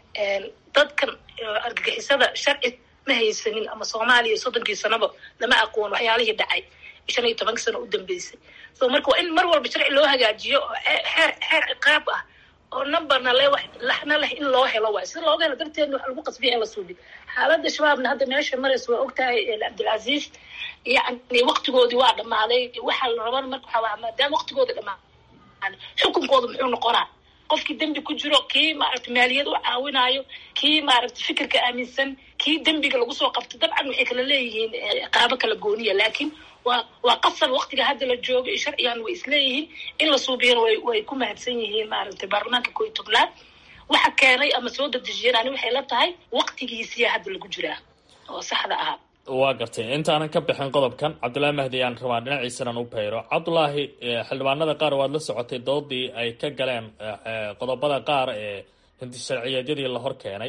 dadkan argagixisada sharci ma haysanin, ama soomaaliya soddonkii sanaba lama aqoon waxyaalihii dhacay shan iyo tobanka sano u dambeysay. so marka waa in mar walba sharci loo hagaajiyo oo xeer xeer ciqaab ah oo numberna le wax laxna leh in loo helo waay. sida looga helo darteedna waxa lagu qasbiya in la suubiyo. xaaladda shabaabna hadda meesha maraysa waa ogtahay cabdilcasiis, yacni waktigoodii waa dhammaaday. waxaa la rabana marka waxaa waa maadaama waktigooda dhammaaday xukunkooda muxuu noqonaa? qofkii dembi ku jiro, kii maaragta maaliyad u caawinayo, kii maaragta fikirka aaminsan, kii dembiga lagu soo qabto, dabcan waxay kala leeyihiin qaabo kala gooniya. laakiin waa waa qasab waktiga hadda la joogo iyo sharcigan way isleeyihiin in la suubiyana way way ku mahadsan yihiin maaragtay baarlamaanka kooiy tobnaad. waxa keenay ama soo dadejiyeen ani waxay la tahay waktigiisiya hadda lagu jiraa oo saxda ahaa. waa gartay. intaanan ka bixin qodobkan cabdullaahi mahdi aan rabaa dhinaciisanan u bayro. cabdullaahi, xildhibaanada qaar waad la socotay doodii ay ka galeen qodobada qaar ee hinti sharciyeedyadii la hor keenay.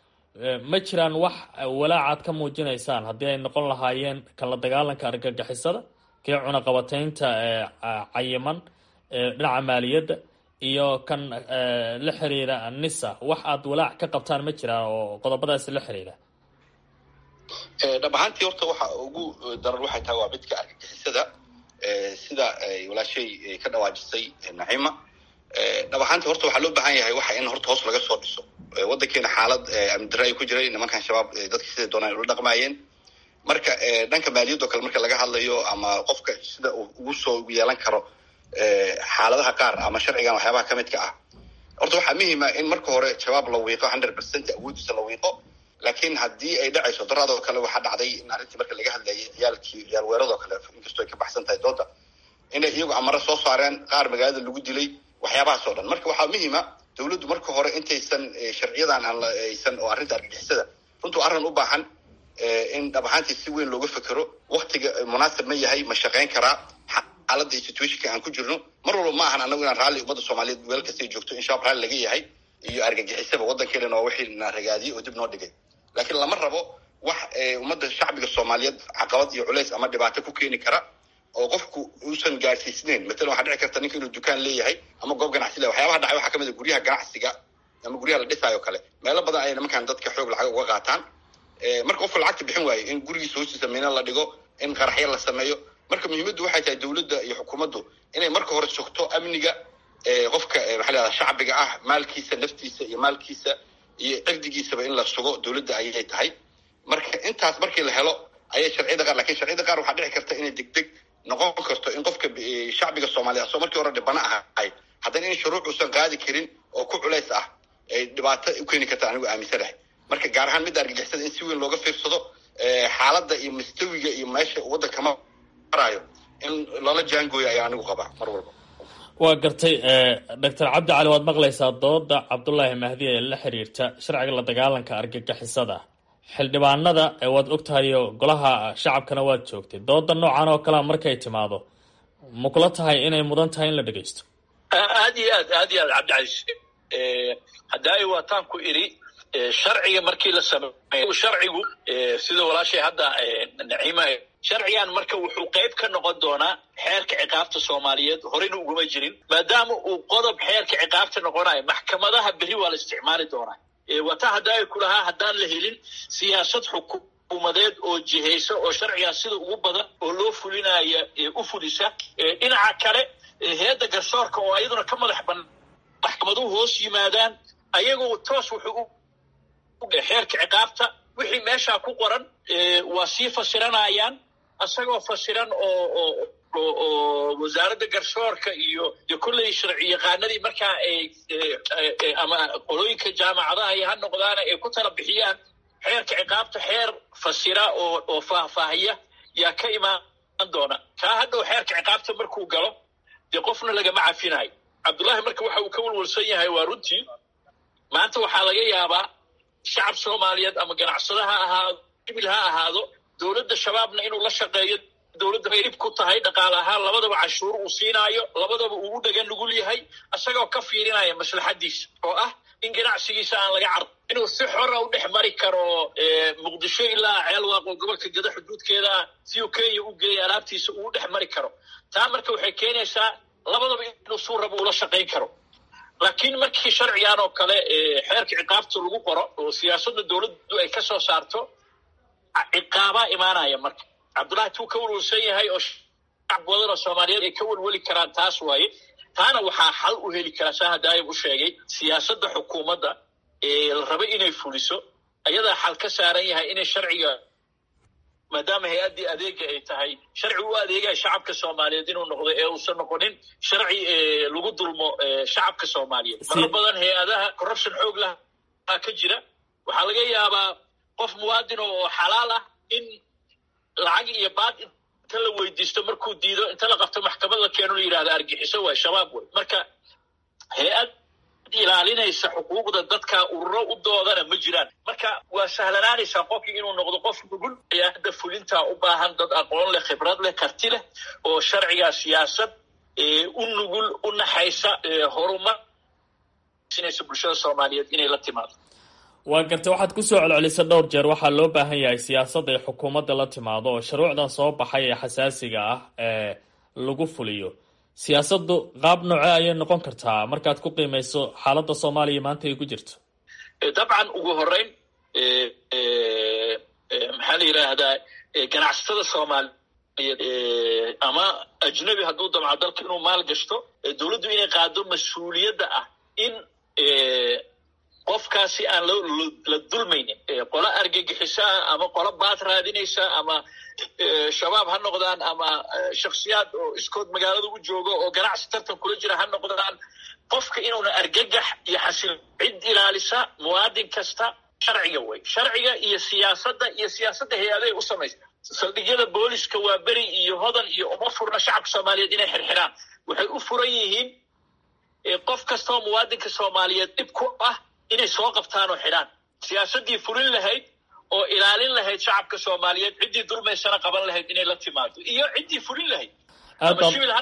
ma jiraan wax walaacaad ka muujinaysaan haddii ay noqon lahaayeen kan la dagaalanka argagixisada, kii cunaqabataynta cayiman dhinaca maaliyadda, iyo kan la xiriira nisa? wax aad walaac ka qabtaan ma jiraan oo qodobadaasi la xiriira? dhab ahaantii horta waxa ugu daran waxay tahay waa midka argagixisada, sida walaashay ka dhawaajisay naciima. dhab ahaantii horta waxaa loo baahan yahay waxa in horta hoos laga soo dhiso. waddankeena xaalad amni darre ay ku jiray, nimankan shabaab dadka siday doonaan ay ula dhaqmaayeen. marka dhanka maaliyadoo kale marka laga hadlayo ama qofka sida uu ugu soo yeelan karo xaaladaha qaar ama sharcigan waxyaabaha ka midka ah, horta waxaa muhiima in marka hore shabaab la wiiqo hundred percent awoodiisa la wiiqo. laakiin haddii ay dhacayso daraadoo kale waxaa dhacday in arrintii marka laga hadlayay ciyaalkii ciyaal weeradoo kale, inkastoo ay ka baxsan tahay dooda, inay iyagu amaro soo saareen qaar magaalada lagu dilay, waxyaabahaas oo dhan. marka waxaa muhiima dawladdu marka hore intaysan sharciyadan aan aysan oo arrinta argagixisada runtuu arrin u baahan in dhab ahaantii si weyn looga fekero. waktiga munaasib ma yahay, ma shaqayn karaa xaaladda iyo situationka aan ku jirno. mar walba ma ahan anagu inaan raalli ummadda soomaaliyeed meel kastay joogto in shabaab raalli laga yahay iyo argagixisaba waddankeena oo wixii na ragaadiyey oo dib noo dhigay. laakiin lama rabo wax ummadda shacbiga soomaaliyeed caqabad iyo culays ama dhibaato ku keeni kara oo qofku uusan gaarsiisnayn. matalan waxaa dhici karta ninka inuu dukaan leeyahay ama goob ganacsi leeyahay. waxyaabaha dhacay waxaa kamid a guryaha ganacsiga ama guryaha la dhisaayo kale, meelo badan ayay nimankan dadka xoog lacag uga qaataan. marka qofka lacagta bixin waayo in gurigiisa hoostiisa mina la dhigo, in qaraxyo la sameeyo. marka muhiimaddu waxay tahay dawladda iyo xukuumaddu inay marka hore sugto amniga qofka maxaa la yidhahdaa shacbiga ah, maalkiisa, naftiisa iyo maalkiisa iyo cirdigiisaba in la sugo dawladda ayay tahay. marka intaas markii la helo ayay sharciyada qaar, lakiin sharciyada qaar waxaa dhici karta inay degdeg noqon karto in qofka shacbiga soomaaliya asoo markii hore dhibana ahay haddana in shuruuc uusan qaadi karin oo ku culays ah ay dhibaato u keeni karta anigu aaminsanahay. marka gaar ahaan midda argagixisada in si weyn looga fiirsado, xaaladda iyo mustawiga iyo meesha waddanka maraayo in loola jaangooyo ayaa anigu qabaa mar walba. waa gartay. doctor cabdi cali, waad maqlaysaa dooda cabdullaahi mahdi ee la xiriirta sharciga la dagaalanka argagixisada. xildhibaanada waad ogtahayo golaha shacabkana waad joogtay. dooda noocan oo kalea markay timaado ma kula tahay inay mudan tahay in la dhegaysto? aad iyo aad aad iyo aad cabdicasiis haddaay waataan ku iri sharciga markii la sameeyo sharcigu sida walaashay hadda naciima sharcigan marka wuxuu qayb ka noqon doonaa xeerka ciqaabta Soomaaliyeed horena uguma jirin maadaama uu qodob xeerka ciqaabta noqonayo maxkamadaha beri waa la isticmaali doonaa wata haddaay ku lahaa haddaan la helin siyaasad xukuumadeed oo jihaysa oo sharcigan sida ugu badan oo loo fulinaya u fulisa dhinaca kale hay'adda garsoorka oo ayaduna ka madax bannaan maxkamaduhu hoos yimaadaan ayagoo toos wuxuu xeerka ciqaabta wixii meesha ku qoran waa sii fasiranayaan asagoo fasiran oo oo oo wasaaradda garsoorka iyo iyo kulley sharci yaqaanadii markaa ay ama qolooyinka jaamacadaha ay ha noqdaan ay ku tala bixiyaan xeerka ciqaabta xeer fasira oo oo faahfaahiya yaa ka imaan doona kaa hadhow xeerka ciqaabta markuu galo dee qofna lagama cafinayo cabdullaahi marka waxa uu ka walwalsan yahay waa runtii maanta waxaa laga yaabaa shacab Soomaaliyeed ama ganacsada ha ahaado ibil ha ahaado dowladda shabaabna inuu la shaqeeyo dowladda ay dib ku tahay dhaqaale ahaan labadaba cashuur uu siinaayo labadaba uu u dhagan nugul yahay asagoo ka fiirinaya maslaxadiisa oo ah in ganacsigiisa aan laga cardo inuu si xor ah u dhex mari karo muqdisho ilaa ceelwaaq oo gobolka gada xuduudkeeda si uu Kenya u geeyo alaabtiisa uu dhex mari karo taa marka waxay keenaysaa labadaba inuu suu rabo ula shaqayn karo laakiin markii sharcigan oo kale xeerka ciqaabta lagu qoro oo siyaasadda dowladdu ay ka soo saarto ciqaabaa imaanaya marka cabdullaahi tuu ka walwalsan yahay oo shacab badan oo Soomaaliyeed ay ka walwali karaan taas waaye taana waxaa xal u heli karaa saa haddaayib u sheegay siyaasadda xukuumadda ee la raba inay fuliso ayadaa xal ka saaran yahay inay sharciga maadaama hay-addii adeega ay tahay sharci u adeegaya shacabka Soomaaliyeed inuu noqdo ee uusan noqonin sharci lagu dulmo shacabka Soomaaliyeed marar badan hay-adaha corruption xoog lah ka jira waxaa laga yaabaa qof muwaadin oo xalaal ah in lacag iyo baad inta la weydiisto markuu diido inta la qabto maxkamad la keeno la yidhaahdo argixiso waa shabaab wey marka hay-ad ilaalinaysa xuquuqda dadka ururo u doodana ma jiraan marka waa sahlanaanaysaa qofkii inuu noqdo qof nugul ayaa hadda fulintaa u baahan dad aqoon leh khibrad leh karti leh oo sharciga siyaasad u nugul u naxaysa horumar sinaysa bulshada Soomaaliyeed inay la timaado waa gartay waxaad ku soo celcelisa dhowr jeer waxaa loo baahan yahay siyaasadda ay xukuumadda la timaado oo shuruucdan soo baxay ee xasaasiga ah ee lagu fuliyo siyaasaddu qaab noocee ayay noqon kartaa markaad ku qiimayso xaaladda Soomaaliya maanta ay ku jirto dabcan ugu horeyn maxaa la yidhaahdaa ganacsatada Soomaaliyeed ama ajnabi hadduu damco dalka inuu maal gashto dowladdu inay qaado mas-uuliyadda ah in qofkaasi aan la dulmaynin qola argagixisa ama qola baad raadinaysa ama shabaab ha noqdaan ama shakhsiyaad oo iskood magaalada u joogo oo ganacsi tartan kula jira ha noqdaan qofka inuuna argagax iyo xasil cid ilaalisa muwaadin kasta sharciga wey sharciga iyo siyaasadda iyo siyaasadda hay-adahay u samaysa saldhigyada booliska waa beri iyo hodan iyo uma furna shacabka Soomaaliyeed inay xirxiraan waxay u furan yihiin qof kasta oo muwaadinka Soomaaliyeed dhib ku ah inay soo qabtaan oo xidhaan siyaasaddii fulin lahayd oo ilaalin lahayd shacabka Soomaaliyeed ciddii dulmaysana qaban lahayd inay la timaado iyo ciddii fulin lahayd aad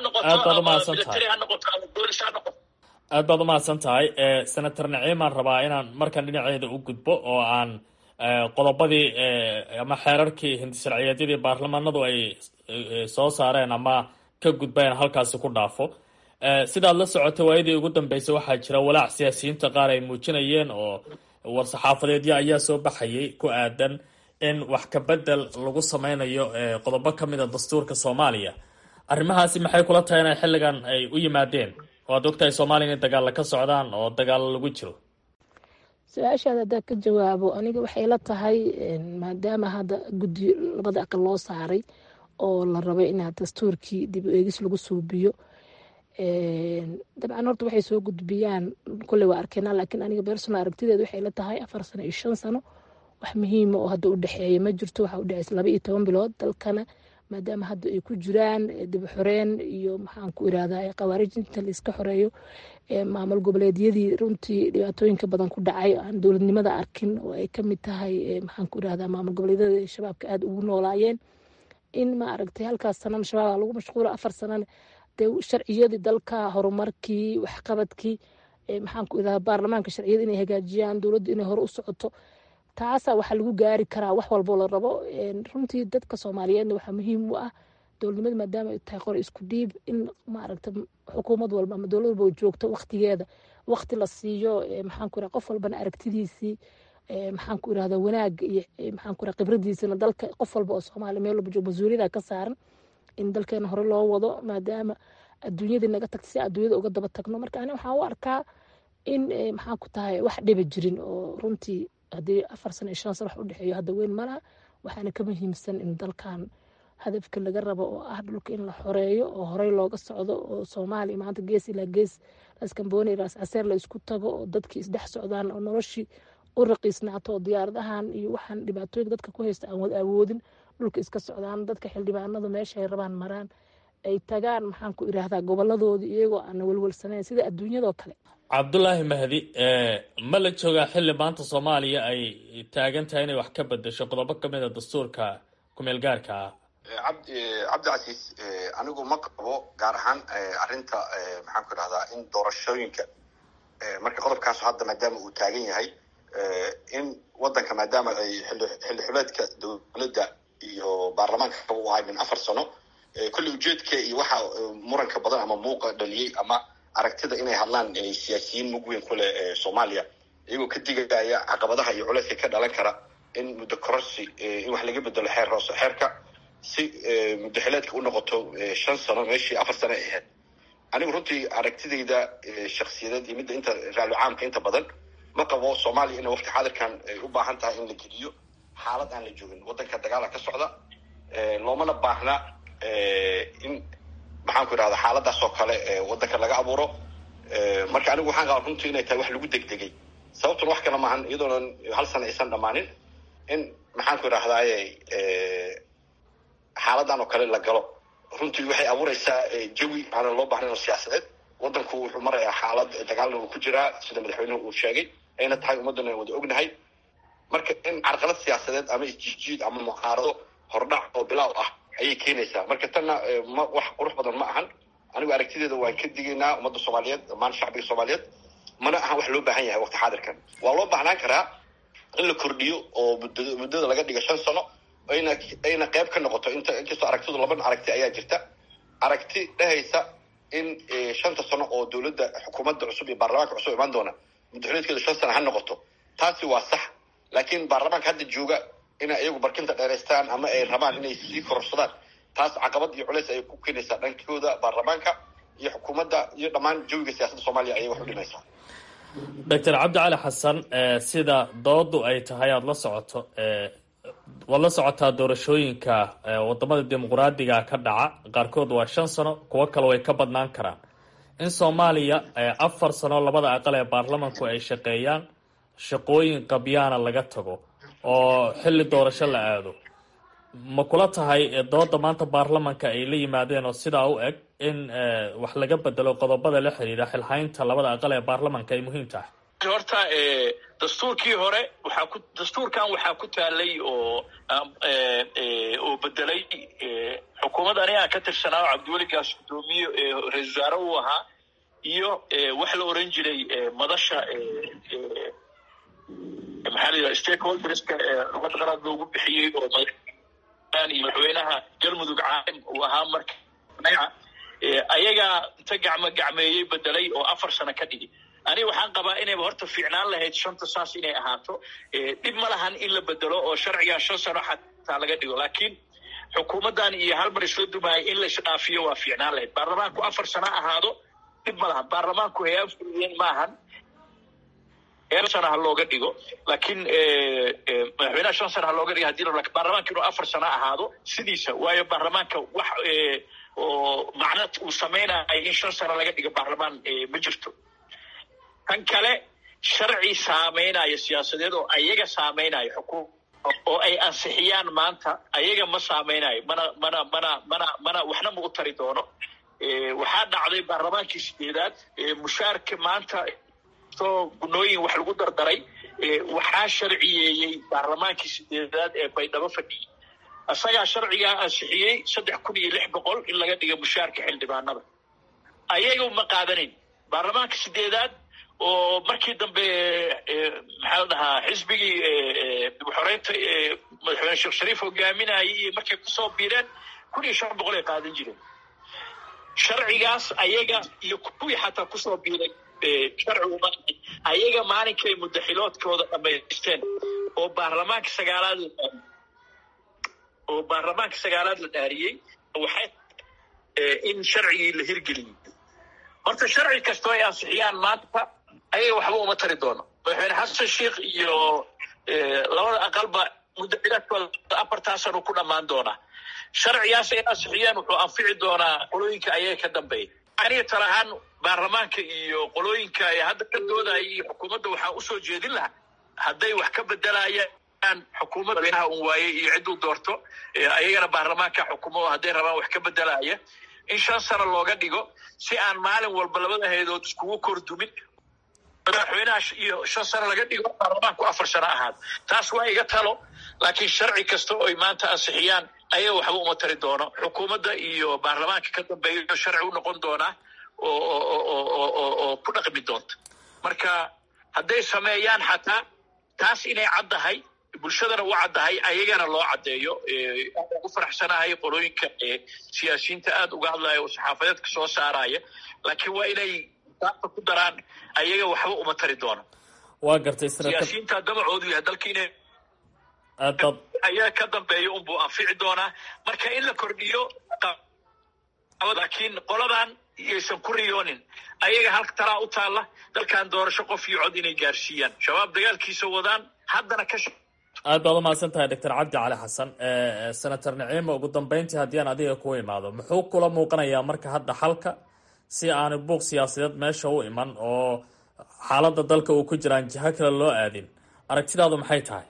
baad u mahadsan tahay senator Naciimaan rabaa inaan markan dhinaceeda u gudbo oo aan qodobadii ama xeerarkii hindisharciyeedyadii baarlamaanadu ay soo saareen ama ka gudbeen halkaasi ku dhaafo sidaad la socotay waayadii ugu dambeysay waxaa jira walaac siyaasiyiinta qaar ay muujinayeen oo war-saxaafadeedyo ayaa soo baxayay ku aadan in wax ka bedel lagu sameynayo qodobo ka mid a dastuurka Soomaaliya arrimahaasi maxay kula tahay inay xilligan ay u yimaadeen oo aad ogtahay Soomaaliya inay dagaal ka socdaan oo dagaal lagu jiro su-aashaada haddaad ka jawaabo aniga waxay la tahay maadaama hadda guddi labada aqal loo saaray oo la rabay in dastuurkii dib u eegis lagu suubiyo dabcan horta waxay soo gudbiyaan kulley waa arkeenaa laakiin aniga personal aragtideeda waxay la tahay afar sano iyo shan sano wax muhiima oo hadda u dhexeeya ma jirto waxaa u dhexeysa laba iyo toban bilood dalkana maadaama hadda ay ku jiraan dib xoreen iyo maxaan ku irahdaa khawaarijinta la iska xoreeyo maamul goboleedyadii runtii dhibaatooyinka badan ku dhacay aan dowladnimada arkin oo ay kamid tahay maxaan ku irahdaa maamul goboleedyada shabaabka aada ugu noolaayeen in ma aragtay halkaas sanana shabaab lagu mashquulo afar sanana dee sharciyadii dalka horumarkii waxqabadkii maxaan ku idaha baarlamaanka sharciyada inay hagaajiyaan dowladda inay hore u socoto taasaa waxaa lagu gaari karaa wax walboo la rabo runtii dadka soomaaliyeedna waxaa muhiim u ah dowladnimada maadaama ay tahay qor isku dhiib in maaragta xukuumad walba ama dowlad walba joogto waqtigeeda waqti la siiyo maxaan ku iraa qof walbana aragtidiisii maxaan ku irahdaa wanaag iyo maxaan ku iraa khibradiisina dalka qof walba oo soomaaliya meel walba joogo mas-uuliyada ka saaran in dalkeena hore loo wado maadaama adduunyadii naga tagta si adduunyada uga daba tagno marka ani waxaan u arkaa in maxaan ku tahay wax dhiba jirin oo runtii haddii afar sano iyo shan sano wax u dhexeeyo hadda weyn malaha waxaana ka muhiimsan in dalkan hadafka laga rabo oo ah dhulka in la xoreeyo oo horey looga socdo oo soomaaliya maanta gees ilaa gees laaskambooni ilaas caseer la isku tago oo dadkii isdhex socdaan oo noloshii u raqiisnaato oo diyaaradahan iyo waxaan dhibaatooyinka dadka ku haysta aan wada awoodin dhulka iska socdaan dadka xildhibaanadu meesha ay rabaan maraan ay tagaan maxaan ku iraahdaa goboladoodii iyagoo aan walwalsanayn sida adduunyadoo kale cabdulaahi mahdi ma la joogaa xilli maanta soomaaliya ay taagan tahay inay wax ka bedesho qodobo ka mid a dastuurka kumeel gaarka ah cabdi cabdicasiis anigu ma qabo gaar ahaan arrinta maxaan ku idhahdaa in doorashooyinka marka qodobkaas hadda maadaama uu taagan yahay in wadanka maadaama ay xilli xuleedka dowladda iyo baarlamaanka u ahay min afar sano kulli ujeedka iyo waxa muranka badan ama muuqa dhaliyey ama aragtida inay hadlaan siyaasiyiin mug weyn ku leh soomaaliya iyagoo ka digaya caqabadaha iyo culayska ka dhalan kara in muddo kororsi in wax laga bedelo xeer hoose xeerka si muddo xileedka u noqoto shan sano meeshii afar sano ay ahayd anigu runtii aragtidayda shaksiyadeed iyo midda inta raalli caamka inta badan ma qabo soomaaliya inay waqti xaadirkan ay u baahan tahay in la geliyo xaalad aan la joogin waddanka dagaala ka socda loomana baahna in maxaan ku idhahda xaaladaas oo kale waddanka laga abuuro marka anigu waxaan qabaa runtii inay tahay wax lagu degdegay sababtuna wax kale maahan iyadoonan hal sana aysan dhammaanin in maxaan ku idhahdaaye xaaladan oo kale la galo runtii waxay abuureysaa jawi aanan loo baahnayn oo siyaasadeed waddanku wuxuu marayaa xaalad dagaalna uu ku jiraa sida madaxweynuhu uu sheegay ayna tahay ummaddana aan wada ognahay marka in carqalad siyaasadeed ama isjiidjiid ama mucaarado hordhac oo bilaaw ah ayay keenaysaa marka tanna ma wax qurux badan ma ahan anigu aragtideeda waan ka digaynaa ummadda soomaaliyeed dhammaan shacbiga soomaaliyeed mana ahan wax loo baahan yahay waqti xaadirkan waa loo baahnaan karaa in la kordhiyo oo muddada muddada laga dhigo shan sano ayna ayna qayb ka noqoto inta inkastoo aragtidu laban aragti ayaa jirta aragti dhehaysa in shanta sano oo dowladda xukuumadda cusub iyo baarlamaanka cusub imaan doona muddaxileedkeedu shan sano ha noqoto taasi waa sax laakiin baarlamaanka hadda jooga inay iyagu barkinta dheeraystaan ama ay rabaan inay sii kororsadaan taas caqabad iyo culays ayay ku keenaysaa dhankooda baarlamaanka iyo xukuumadda iyo dhammaan jawiga siyaasadda soomaaliya ayay wax u dhimaysaa doctor cabdi cali xasan sida doodu ay tahay aada la socoto waad la socotaa doorashooyinka wadamada dimuqraadiga ka dhaca qaarkood waa shan sano kuwo kale way ka badnaan karaan in soomaaliya afar sano labada aqal ee baarlamanku ay shaqeeyaan shaqooyin qabyaana laga tago oo xilli doorasho la aado ma kula tahay dooda maanta baarlamanka ay la yimaadeen oo sidaa u eg in wax laga bedelo qodobada la xiriira xilhaynta labada aqal ee baarlamanka ay muhiim tahay horta dastuurkii hore waxaa ku dastuurkan waxaa ku taalay oo oo bedelay xukuumadda aniga ka tirsanaa oo cabdiweli gaas gudoomiye ra-isul wasaare uu ahaa iyo wax la oran jiray madasha maxaa la yidhaha stakeholderska ummadda qaraad loogu bixiyey oo iyo madaxweynaha galmudug caalim uu ahaa marka ayagaa inta gacmo gacmeeyey bedelay oo afar sano ka dhigi aniga waxaan qabaa inayba horta fiicnaan lahayd shanta saas inay ahaato dhib ma lahan in la bedelo oo sharcigan shan sano xataa laga dhigo laakiin xukuumaddan iyo hal mar isla dumahay in la isdhaafiyo waa fiicnaan lahayd baarlamaanku afar sano ahaado dhib ma lahan baarlamaanku hay-aan fuliyeen maahan heer sana ha looga dhigo laakiin madaxweynaha shan sana ha looga dhigo hadii la baarlamaanka inuu afar sano ahaado sidiisa waayo baarlamaanka wax oo macna uu samaynayo in shan sano laga dhigo baarlamaan ma jirto kan kale sharci saameynaya siyaasadeed oo ayaga saameynaya xukuum oo ay ansixiyaan maanta ayaga ma saameynayo mana mana mana mana mana waxna ma u tari doono waxaa dhacday baarlamaankii sideedaad mushaarka maanta soo gunooyin wax lagu dardaray waxaa sharciyeeyey baarlamaankii sideedaad ee baydhabo fadhiyey asagaa sharcigaa ansixiyey saddex kun iyo lix boqol in laga dhiga mushaarka xildhibaanada ayaga ma qaadanayn baarlamaanka sideedaad oo markii dambe maxaa la dhahaa xisbigii xoreynta madaxweyne sheekh shariif hogaaminayay iyo markay kusoo biireen kun iyo shan boqol ay qaadan jireen sharcigaas ayaga iyo kuwii xataa kusoo biiray sharcigu ayaga maalinkay mudaxiloodkooda dhamaysteen oo baarlamaanka sagaalaad oo baarlamaanka sagaalaad la dhaariyey waxay in sharcigii la hirgeliyey horta sharci kastoo ay ansixiyaan maanta ayaga waxba uma tari doono madaxweyne xasan sheekh iyo labada aqalba mudaxiloodkooda afartaa sano ku dhammaan doonaa sharcigaas ay ansixiyeen wuxuu anfici doonaa qolooyinka ayaga ka dambeeya aniga tala ahaan baarlamaanka iyo qolooyinka ee hadda ka doodaya iyo xukuumadda waxaa usoo jeedin lahaa hadday wax ka bedelayaan xukuumadda madaxweynaha un waaye iyo cidduu doorto ayagana baarlamaanka xukumo hadday rabaan wax ka bedelaya in shan sano looga dhigo si aan maalin walba labada haydood iskugu kordumin madaxweynaha iyo shan sano laga dhigo baarlamaanku afar sano ahaad taas waa iga talo laakiin sharci kasta oo ay maanta ansixiyaan ayaga waxba uma tari doono xukuumadda iyo baarlamaanka ka dambeeyo sharci u noqon doonaa oo ku dhaqmi doonta marka hadday sameeyaan xataa taas inay caddahay bulshadana u caddahay ayagana loo caddeeyo ugu faraxsanahay qolooyinka siyaasiyiinta aada uga hadlaya oo saxaafadeedka soo saaraya laakiin waa inay daata ku daraan ayaga waxba uma tari doono waa gartay siyaasiyiinta damacoodu yahay dalka inay ayaa ka dambeeya unbuu anfici doonaa marka in la kordhiyo laakiin qoladan iyaysan ku riyoonin ayaga halka talaa u taalla dalkan doorasho qof iyo cod inay gaarsiiyaan shabaab dagaalkiisa wadaan haddana ka aad baad umahadsan tahay doctor cabdi cali xasan senator naciima ugu dambeyntii haddii aan adiga ku imaado muxuu kula muuqanayaa marka hadda xalka si aanu buuq siyaasadeed meesha u iman oo xaaladda dalka uu ku jiraan jiho kale loo aadin aragtidaadu maxay tahay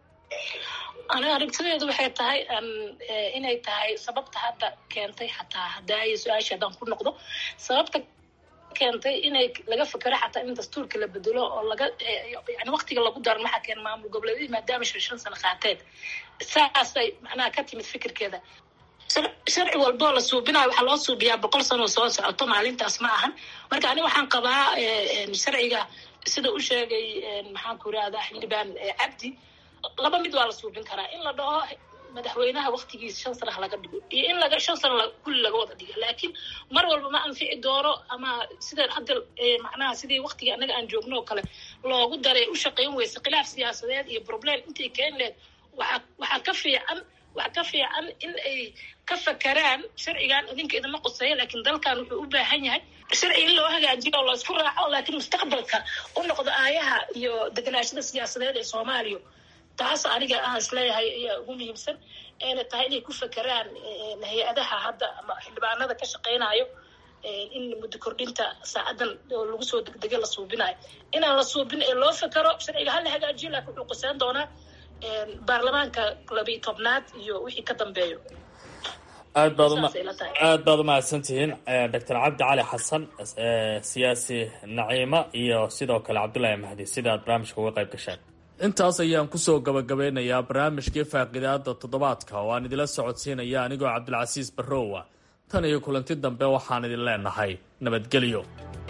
aniga aragtideedu waxay tahay inay tahay sababta hadda keentay xataa haddaa iyo su-aasha haddaan ku noqdo sababta keentay inay laga fikero xataa in dastuurka la bedelo oo laga yani waqtiga lagu daran waxaa keena maamul goboleedyadii maadaama shan shan sano qaateen saasay macnaha ka timid fikirkeeda sharci walboo la suubinayo waxaa loo suubiyaa boqol sano soo socoto maalintaas ma ahan marka aniga waxaan qabaa sharciga sida u sheegay maxaan ku irahdaa xildhibaan cabdi laba mid waa la suubin karaa in la dhaho madaxweynaha waktigiisa shan sana laga dhigo iyo in laga shan sana kulli laga wada dhigo laakiin mar walba ma anfici doono ama sida hadda macnaha sidii waktigii annaga aan joogno oo kale loogu daray u shaqayn weyse khilaaf siyaasadeed iyo problem intay keen leed waxaa waxaa ka fiican waxaa ka fiican in ay ka fakeraan sharcigan idinka idama quseeya laakiin dalkan wuxuu u baahan yahay sharci in loo hagaajiyo oo laisku raaco laakiin mustaqbalka u noqdo aayaha iyo deganaashada siyaasadeed ee soomaaliya taas aniga aan isleeyahay ayaa ugu muhiimsan ayna tahay inay ku fakeraan hay-adaha hadda ama xildhibaanada ka shaqaynayo in muddo kordhinta saacadan oo lagu soo degdega la suubinayo inaan la suubin ee loo fakero sharciga ha la hagaajiyo laakiin wuxuu quseen doonaa baarlamaanka labiiyo tobnaad iyo wixii ka dambeeyo aad baad aad baad umahadsantihiin doctor cabdi cali xasan siyaasi naciima iyo sidoo kale cabdullaahi mahdi sida aad barnaamijka uga qayb gasheen intaas ayaan kusoo gabagabeynayaa barnaamijkii faaqidaada toddobaadka oo aan idila socodsiinaya anigoo cabdilcasiis barrowa tan iyo kulanti dambe waxaan idin leenahay nabadgelyo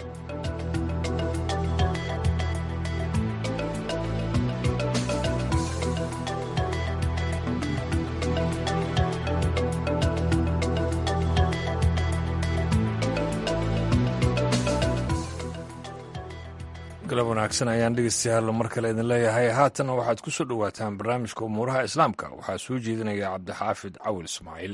galab wanaagsan ayaan dhegeystayaal mar kale idin leeyahay haatanna waxaad ku soo dhowaataan barnaamijka umuuraha islaamka waxaa soo jeedinaya cabdixaafid cawil ismaaciil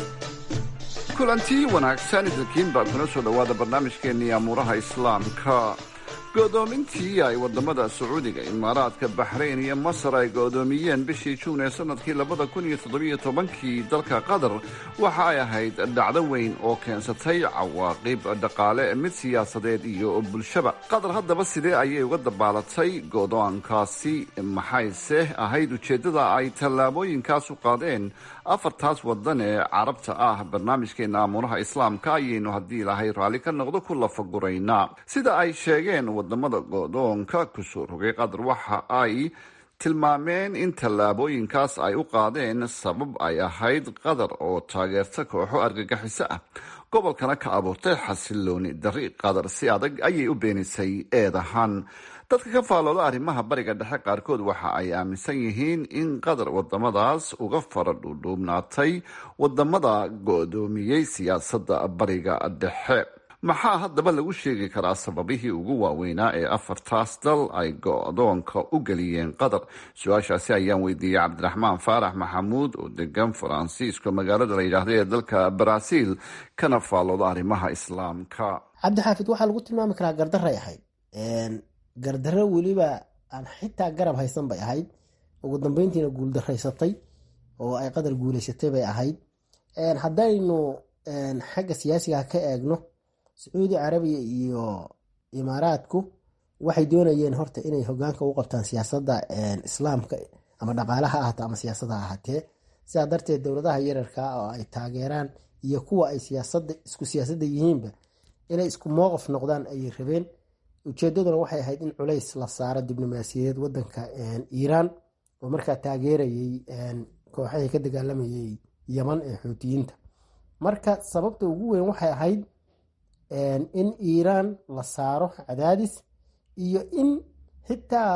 kulantii wanaagsan idinkiin baa kuna soo dhowaada barnaamijkeennii amuuraha islaamka go'doomintii ay wadamada sacuudiga, imaaraadka, baxrayn iyo masar ay go'doomiyeen bishii juun ee sanadkii labada kun iyo toddobiyo tobankii dalka qatar waxa ay ahayd dhacdo weyn oo keensatay cawaaqib dhaqaale, mid siyaasadeed iyo bulshaba. qatar haddaba sidee ayay uga dabaalatay go'doonkaasi? maxayse ahayd ujeeddada ay tallaabooyinkaas u qaadeen afartaas wadan ee carabta ah? barnaamijkeena amuuraha islaamka ayaynu haddii ilaahay raalli ka noqdo ku lafaguraynaa. sida ay sheegeen wadamada go'doonka kusoo rogay qatar waxa ay tilmaameen in tallaabooyinkaas ay u qaadeen sabab ay ahayd qatar oo taageerta kooxo argagixiso ah, gobolkana ka abuurtay xasilooni darri. qatar si adag ayay u beenisay eedahan. dadka ka faalooda arrimaha bariga dhexe qaarkood waxa ay aaminsan yihiin in qatar wadamadaas uga fara dhuudhuubnaatay wadamada go'doomiyey siyaasadda bariga dhexe. maxaa haddaba lagu sheegi karaa sababihii ugu waaweynaa ee afartaas dal ay go'doonka u geliyeen qatar? su-aashaasi ayaan weydiiyey cabdiraxmaan faarax maxamuud oo degan faransiisko magaalada la yidhaahdo ee dalka baraaziil, kana faalooda arrimaha islaamka. cabdixaafid waxaa lagu tilmaami karaa gardaray ahayd, gardaro weliba aan xitaa garab haysan bay ahayd. ugu dambeyntiina guuldaraysatay oo ay qatar guuleysatay bay ahayd. haddaynu xagga siyaasiga ka eegno, sacuudi carabiya iyo imaaraadku waxay doonayeen horta inay hogaanka u qabtaan siyaasadda islaamka, ama dhaqaalaha ahaato ama siyaasada ahaatee. sidaa darteed dowladaha yararka oo ay taageeraan iyo kuwa ay siyaasada isku siyaasada yihiinba inay isku mowqif noqdaan ayay rabeen. ujeedaduna waxay ahayd in culays la saaro diblomaasiyadeed wadanka iiraan oo markaa taageerayay kooxahii ka dagaalamayay yaman ee xuutiyiinta. marka sababta ugu weyn waxay ahayd in iiraan la saaro cadaadis, iyo in xitaa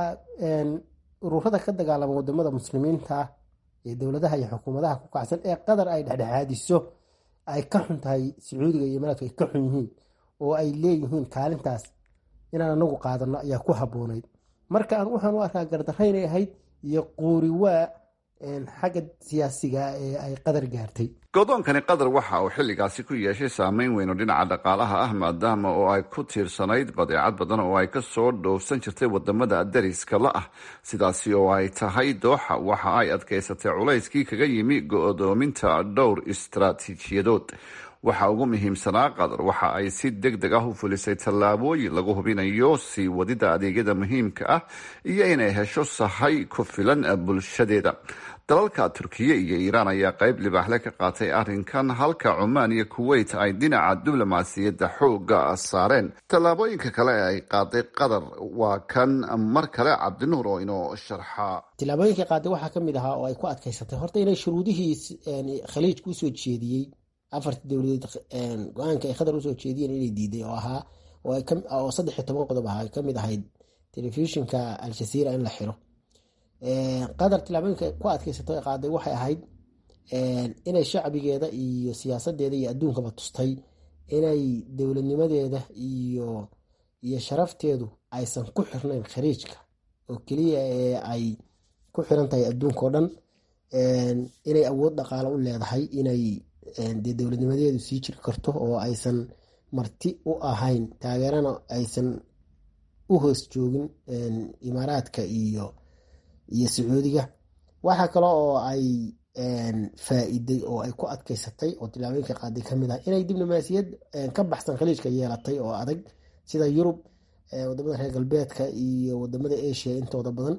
ururada ka dagaalama wadamada muslimiinta ee dowladaha iyo xukuumadaha ku kacsan ee qatar ay dhexdhexaadiso ay ka xun tahay sacuudiga iyo imaaraadku ay ka xun yihiin, oo ay leeyihiin kaalintaas inaan anagu qaadano ayaa ku habboonayd. marka aan waxaan u arkaa gardaraynay ahayd iyo quuriwaa xagga siyaasiga ee ay qatar gaartay. go'doonkani qatar waxa uu xilligaasi ku yeeshay saameyn weyn oo dhinaca dhaqaalaha ah, maadaama oo ay ku tiirsanayd badeecad badan oo ay ka soo dhoofsan jirtay wadamada dariska la ah. sidaasi oo ay tahay, dooxa waxa ay adkaysatay culayskii kaga yimi go'doominta dhowr istaraatiijiyadood. waxa ugu muhiimsanaa qatar waxa ay si deg deg ah u fulisay tallaabooyin lagu hubinayo sii wadida adeegyada muhiimka ah iyo inay hesho sahay ku filan bulshadeeda. dalalka turkiya iyo iiraan ayaa qayb libaaxle ka qaatay arrinkan, halka cumaan iyo kuwait ay dhinaca diblomaasiyadda xooga saareen. tallaabooyinka kale ee ay qaaday qatar waa kan mar kale cabdinuur oo inoo sharxa. tallaabooyinka qaaday waxaa ka mid ahaa oo ay ku adkaysatay horta inay shuruudihii khaliijka usoo jeediyey afartii dowladeed go-aanka ay qatar usoo jeediyeen inay diiday oo ahaa oo saddex iyo toban qodob ahaa ay kamid ahayd telefishinka al-jazeera in la xiro. qatar tilaabooyinka ku adkaysato ay qaaday waxay ahayd inay shacbigeeda iyo siyaasadeeda iyo adduunkaba tustay inay dowladnimadeeda iyo iyo sharafteedu aysan ku xirnayn khariijka oo keliya ee ay ku xiran tahay adduunka oo dhan, inay awood dhaqaale u leedahay inay dee dowladnimadeedu sii jiri karto oo aysan marti u ahayn, taageerana aysan u hoos joogin imaaraadka iyo iyo sacuudiga. waxaa kale oo ay faa-iday oo ay ku adkaysatay oo tilaabooyinka qaaday kamid ah inay diblomaasiyad ka baxsan khaliijka yeelatay oo adag, sida yurub, wadamada reer galbeedka iyo wadamada asia intooda badan,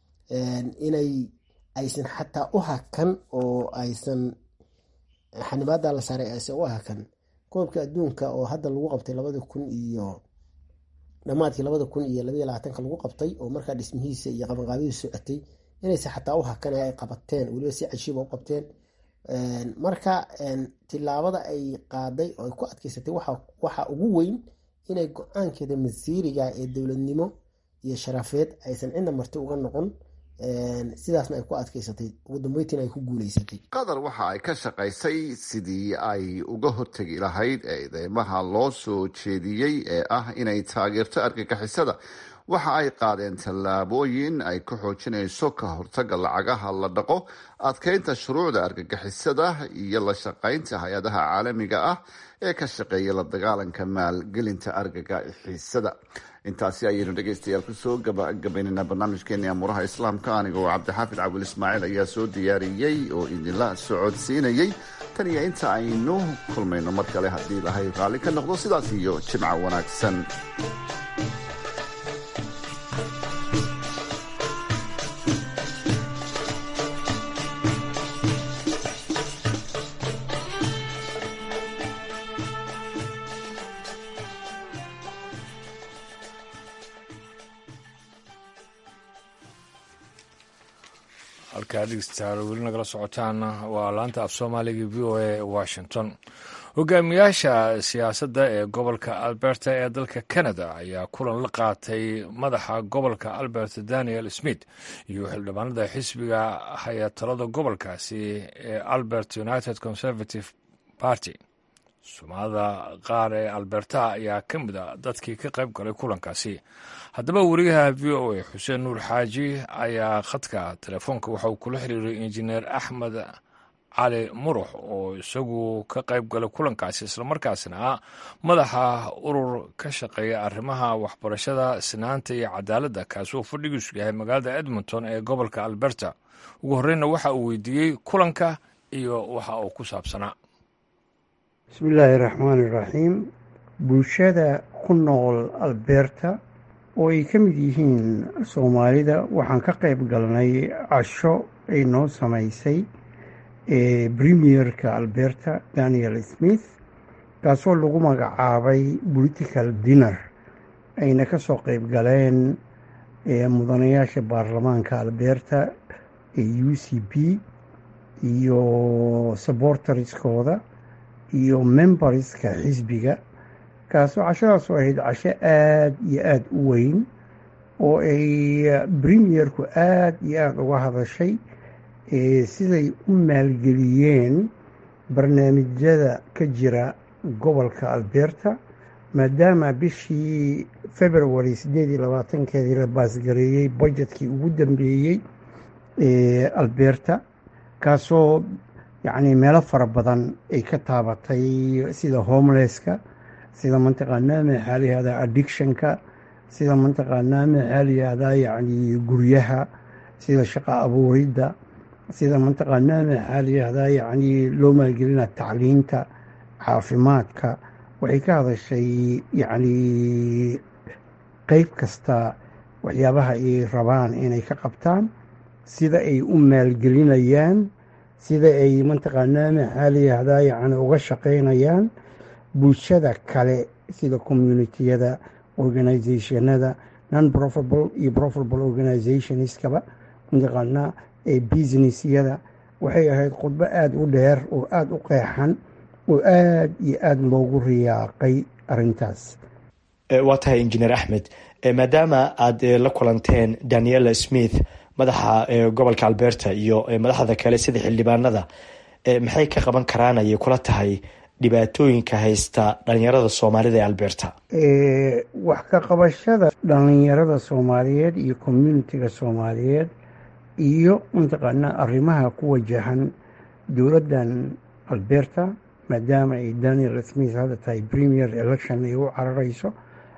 inay aysan xataa u hakan oo aysan xanibaada la saaray aysan u hakan koobka adduunka oo hadda lagu qabtay labada kun iyo dhamaadkii labada kun iyo labaiyo labaatanka lagu qabtay oo markaa dhismihiisa iyo qabanqaabadiisa socotay, inaysa xataa u hakan ay qabateen, weliba si cajiiba u qabteen. marka tilaabada ay qaaday oo ay ku adkaysatay waxa ugu weyn inay go-aankeeda masiiriga ee dowladnimo iyo sharafeed aysan cidna marti uga noqon, sidaasna ay ku adkaysatay, ugu dambeyntiina ay ku guuleysatay. qatar waxa ay ka shaqaysay sidii ay uga hortegi lahayd eedeymaha loo soo jeediyey ee ah inay taageerto argagixisada, waxa ay qaadeen tallaabooyin ay ku xoojinayso ka hortaga lacagaha la dhaqo, adkeynta shuruucda argagixisada iyo la shaqaynta hay-adaha caalamiga ah ee ka shaqeeya la dagaalanka maalgelinta argagixisada. intaasi ayaynu dhegeystayaal kusoo gabagabaynaynaa barnaamijkeeni amuuraha islaamka. anigoo cabdixaafid cabdul ismaaciil ayaa soo diyaariyey oo idinla socodsiinayey. tan iyo inta aynu kulmayno mar kale haddii ilahay raalli ka noqdo, sidaas iyo jimco wanaagsan. halkaa dhegeystayaal weli nagala socotaan waa laanta af soomaaliga v o a washington. hogaamiyaasha siyaasadda ee gobolka alberta ee dalka canada ayaa kulan la qaatay madaxa gobolka alberta daniel smith iyo xildhibaanada xisbiga haya talada gobolkaasi ee albert united conservative party. soomaalida qaar ee alberta ayaa ka mid a dadkii ka qayb galay kulankaasi. haddaba wariyaha v o a xuseen nuur xaaji ayaa khadka telefoonka waxa uu kula xiriiray injineer axmed cali murux oo isagu ka qayb galay kulankaasi, islamarkaasna ah madaxa urur ka shaqeeya arrimaha waxbarashada, sinaanta iyo cadaaladda, kaasoo fadhigiisu yahay magaalada edmonton ee gobolka alberta. ugu horreynna waxa uu weydiiyey kulanka iyo waxa uu ku saabsanaa. bismillaahi raxmaani raxiim. bulshada ku nool alberta oo ay ka mid yihiin soomaalida waxaan ka qayb galnay casho ay noo samaysay ee premierka alberta daniel smith, kaasoo lagu magacaabay political dinner, ayna ka soo qayb galeen mudanayaasha baarlamaanka alberta ee u c p iyo supporterskooda iyo memberska xisbiga, kaasoo cashadaas oo ahayd casho aada iyo aada u weyn oo ay premierku aada iyo aada uga hadashay siday u maalgeliyeen barnaamijyada ka jira gobolka alberta, maadaama bishii february siddeed iyo labaatankeedii la baasgareeyey budgetkii ugu dambeeyey ee alberta, kaasoo yacni meelo fara badan ay ka taabatay sida homelesska, sida mantaqaanaa maxaa la yihahdaa addictionka, sida mantaqaanaa maxaa la yihahdaa yacni guryaha, sida shaqo abuuridda, sida mantaqaanaa maxaa la yihahdaa yacni loo maalgelina tacliinta, caafimaadka. waxay ka hadashay yacni qeyb kasta waxyaabaha ay rabaan inay ka qabtaan, sida ay u maalgelinayaan, sida ay mantaqaanaa maxaa la yihahdaa yacni uga shaqaynayaan bulshada kale, sida communitiyada, organizationada, non profitable iyo profitable organizationskaba, mantaqaanaa ee businessyada. waxay ahayd khudbo aada u dheer oo aada u qeexan oo aada iyo aada loogu riyaaqay arintaas. waa tahay injineer axmed, maadaama aada la kulanteen daniel smith madaxa gobolka alberta iyo madaxda kale sida xildhibaanada, maxay ka qaban karaan ayay kula tahay dhibaatooyinka haysta dhalinyarada soomaalida ee alberta? wax ka qabashada dhalinyarada soomaaliyeed iyo communitiga soomaaliyeed iyo mantaqaanaa arrimaha ku wajahan dowladdan alberta, maadaama ay daniel smith hadda tahay premier election ay u cararayso,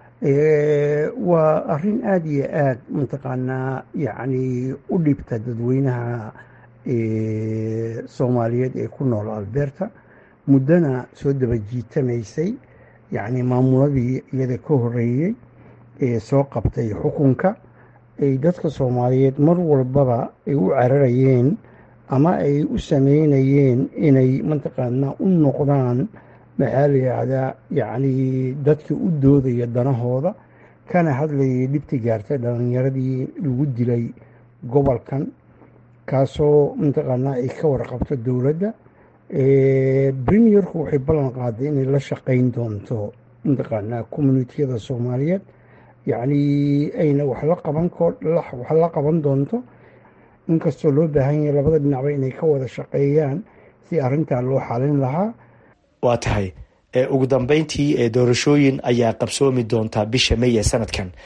waa arrin aada iyo aada mantaqaanaa yacni u dhibta dadweynaha soomaaliyeed ee ku nool alberta, muddona soo daba jiitamaysay. yacni maamuladii iyada ka horeeyey ee soo qabtay xukunka, ay dadka soomaaliyeed mar walbaba ay u cararayeen ama ay u sameynayeen inay mantaqaanaa u noqdaan maxaa la yihahdaa yacni dadka u doodaya danahooda, kana hadlayay dhibti gaartay dhalinyaradii lagu dilay gobolkan, kaasoo mantaqaanaa ay ka warqabto dowladda. premierku waxay ballan qaaday inay la shaqayn doonto mantaqaanaa communitiyada soomaaliyeed, yacni ayna wax la qaban wax la qaban doonto, inkastoo loo baahan yahay labada dhinacba inay ka wada shaqeeyaan si arrintaa loo xalin lahaa. waa tahay ugu dambeyntii doorashooyin ayaa qabsoomi doontaa bisha may ee sanadkan.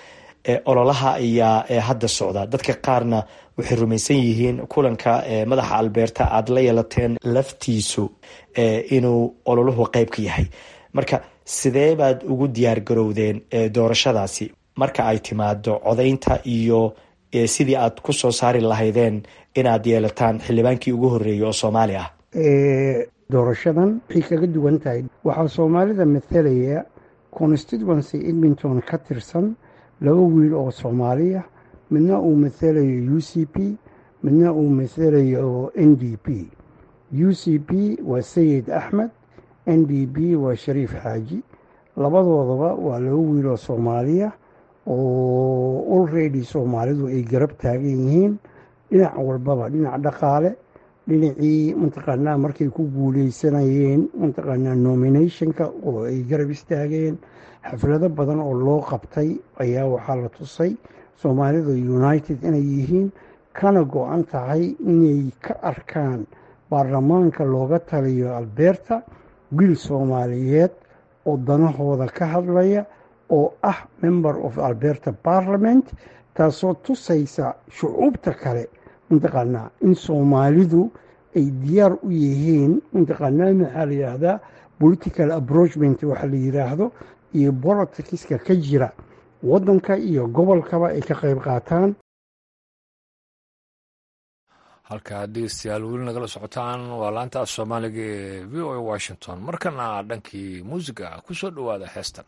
ololaha ayaa hadda socda. dadka qaarna waxay rumaysan yihiin kulanka madaxa alberta aad la yeelateen laftiisu inuu ololuhu qeyb ka yahay. marka sidee baad ugu diyaar garowdeen doorashadaasi marka ay timaado codaynta iyo sidii aad ku soo saari lahaydeen inaad yeelataan xildhibaankii ugu horreeyay oo soomaali ah? doorashadan waxay kaga duwan tahay. waxaa soomaalida mathalaya constituency edmonton ka tirsan laba wiil oo soomaaliya, midna uu mathalayo u c p, midna uu mathalayo n d p. u c p waa sayid axmed, n d p waa shariif xaaji. labadoodaba waa laba wiil oo soomaaliya oo already soomaalidu ay garab taagan yihiin dhinac walbaba, dhinac dhaqaale, dhinacii mataqaanaa markay ku guuleysanayeen mataqaanaa nominationka oo ay garab istaageen. xaflado badan oo loo qabtay ayaa waxaa la tusay soomaalida united inay yihiin kana go-an tahay inay ka arkaan baarlamaanka looga taliyo alberta wiil soomaaliyeed oo danahooda ka hadlaya oo ah member of alberta parliament, taasoo tusaysa shucuubta kale mataqaanaa in soomaalidu ay diyaar u yihiin mataqaanaa maxaa la yidhaahdaa political approachment waxa la yidhaahdo iyo boloticska ka jira wadanka iyo gobolkaba ay ka qayb qaataan. halkaa dhegeystayaal weli nagala socotaan waa laanta af soomaaliga ee v o a washington. markana dhankii muusiga ku soo dhowaada heestan.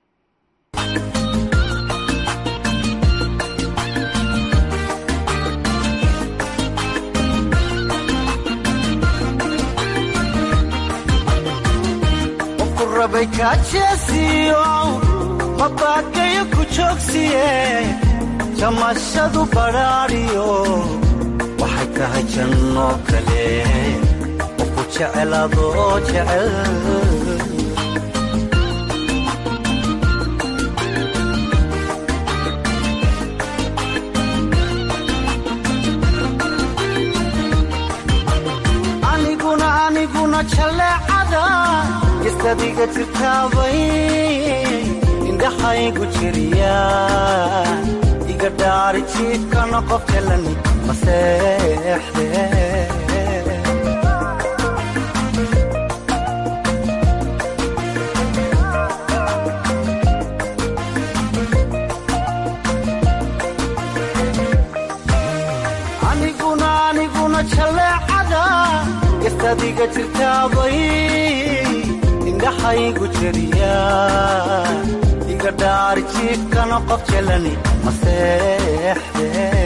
mabagayo ku joogsiye jamashadu badhaadhiyo waxay tahay janno kale oo ku jecel adoo jecel. aniguna aniguna jaleecada istadiga jirtaabay indhaxaygu jiriya iga dhaari jiifkana qof jelani ma seexde. aniguna aniguna jaleecada istadiga jirtaabay indhaxaygu jiriya iga dhaari jiifkana qof jelani ma seexde.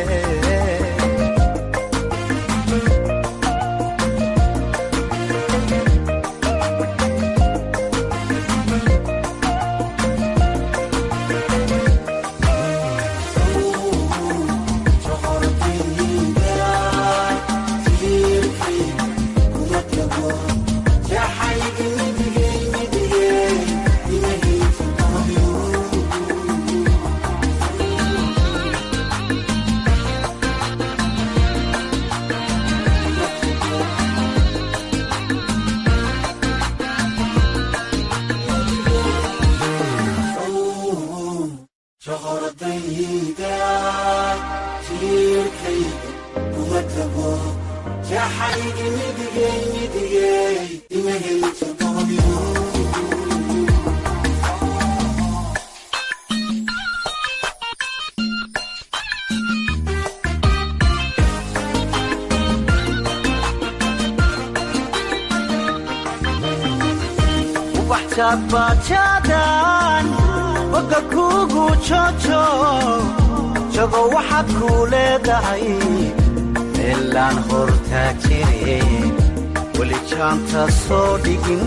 bajadan boga kugu jojo jogo waxaad ku leedahay meelaan hortaa jire weli jaanta soo dhigin.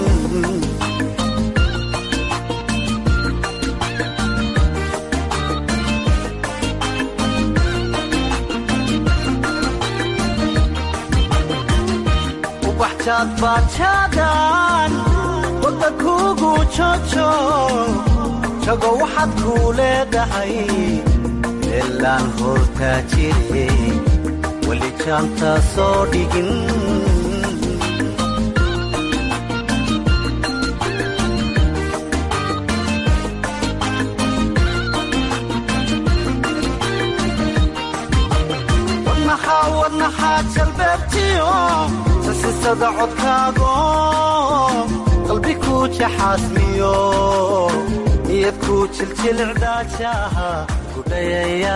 ubaxjaad bajadan boga kugu jojo jogo waxaad ku leedahay meelaan hortaa jire weli jaanta soo dhigin. beertiyo sasisada codkaago qalbi ku jaxaasmiyo niyad ku jiljilcdaajaha gudhayaya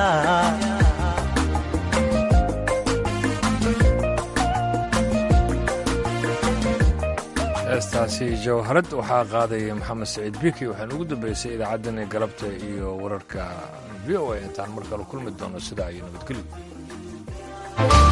heestaasi jawharad waxaa qaadaya maxamed saciid biki waxaan ugu dambeysay idaacaddani galabta iyo wararka v o a intaan mar kale kulmi doono sidaa iyo nabadgelyo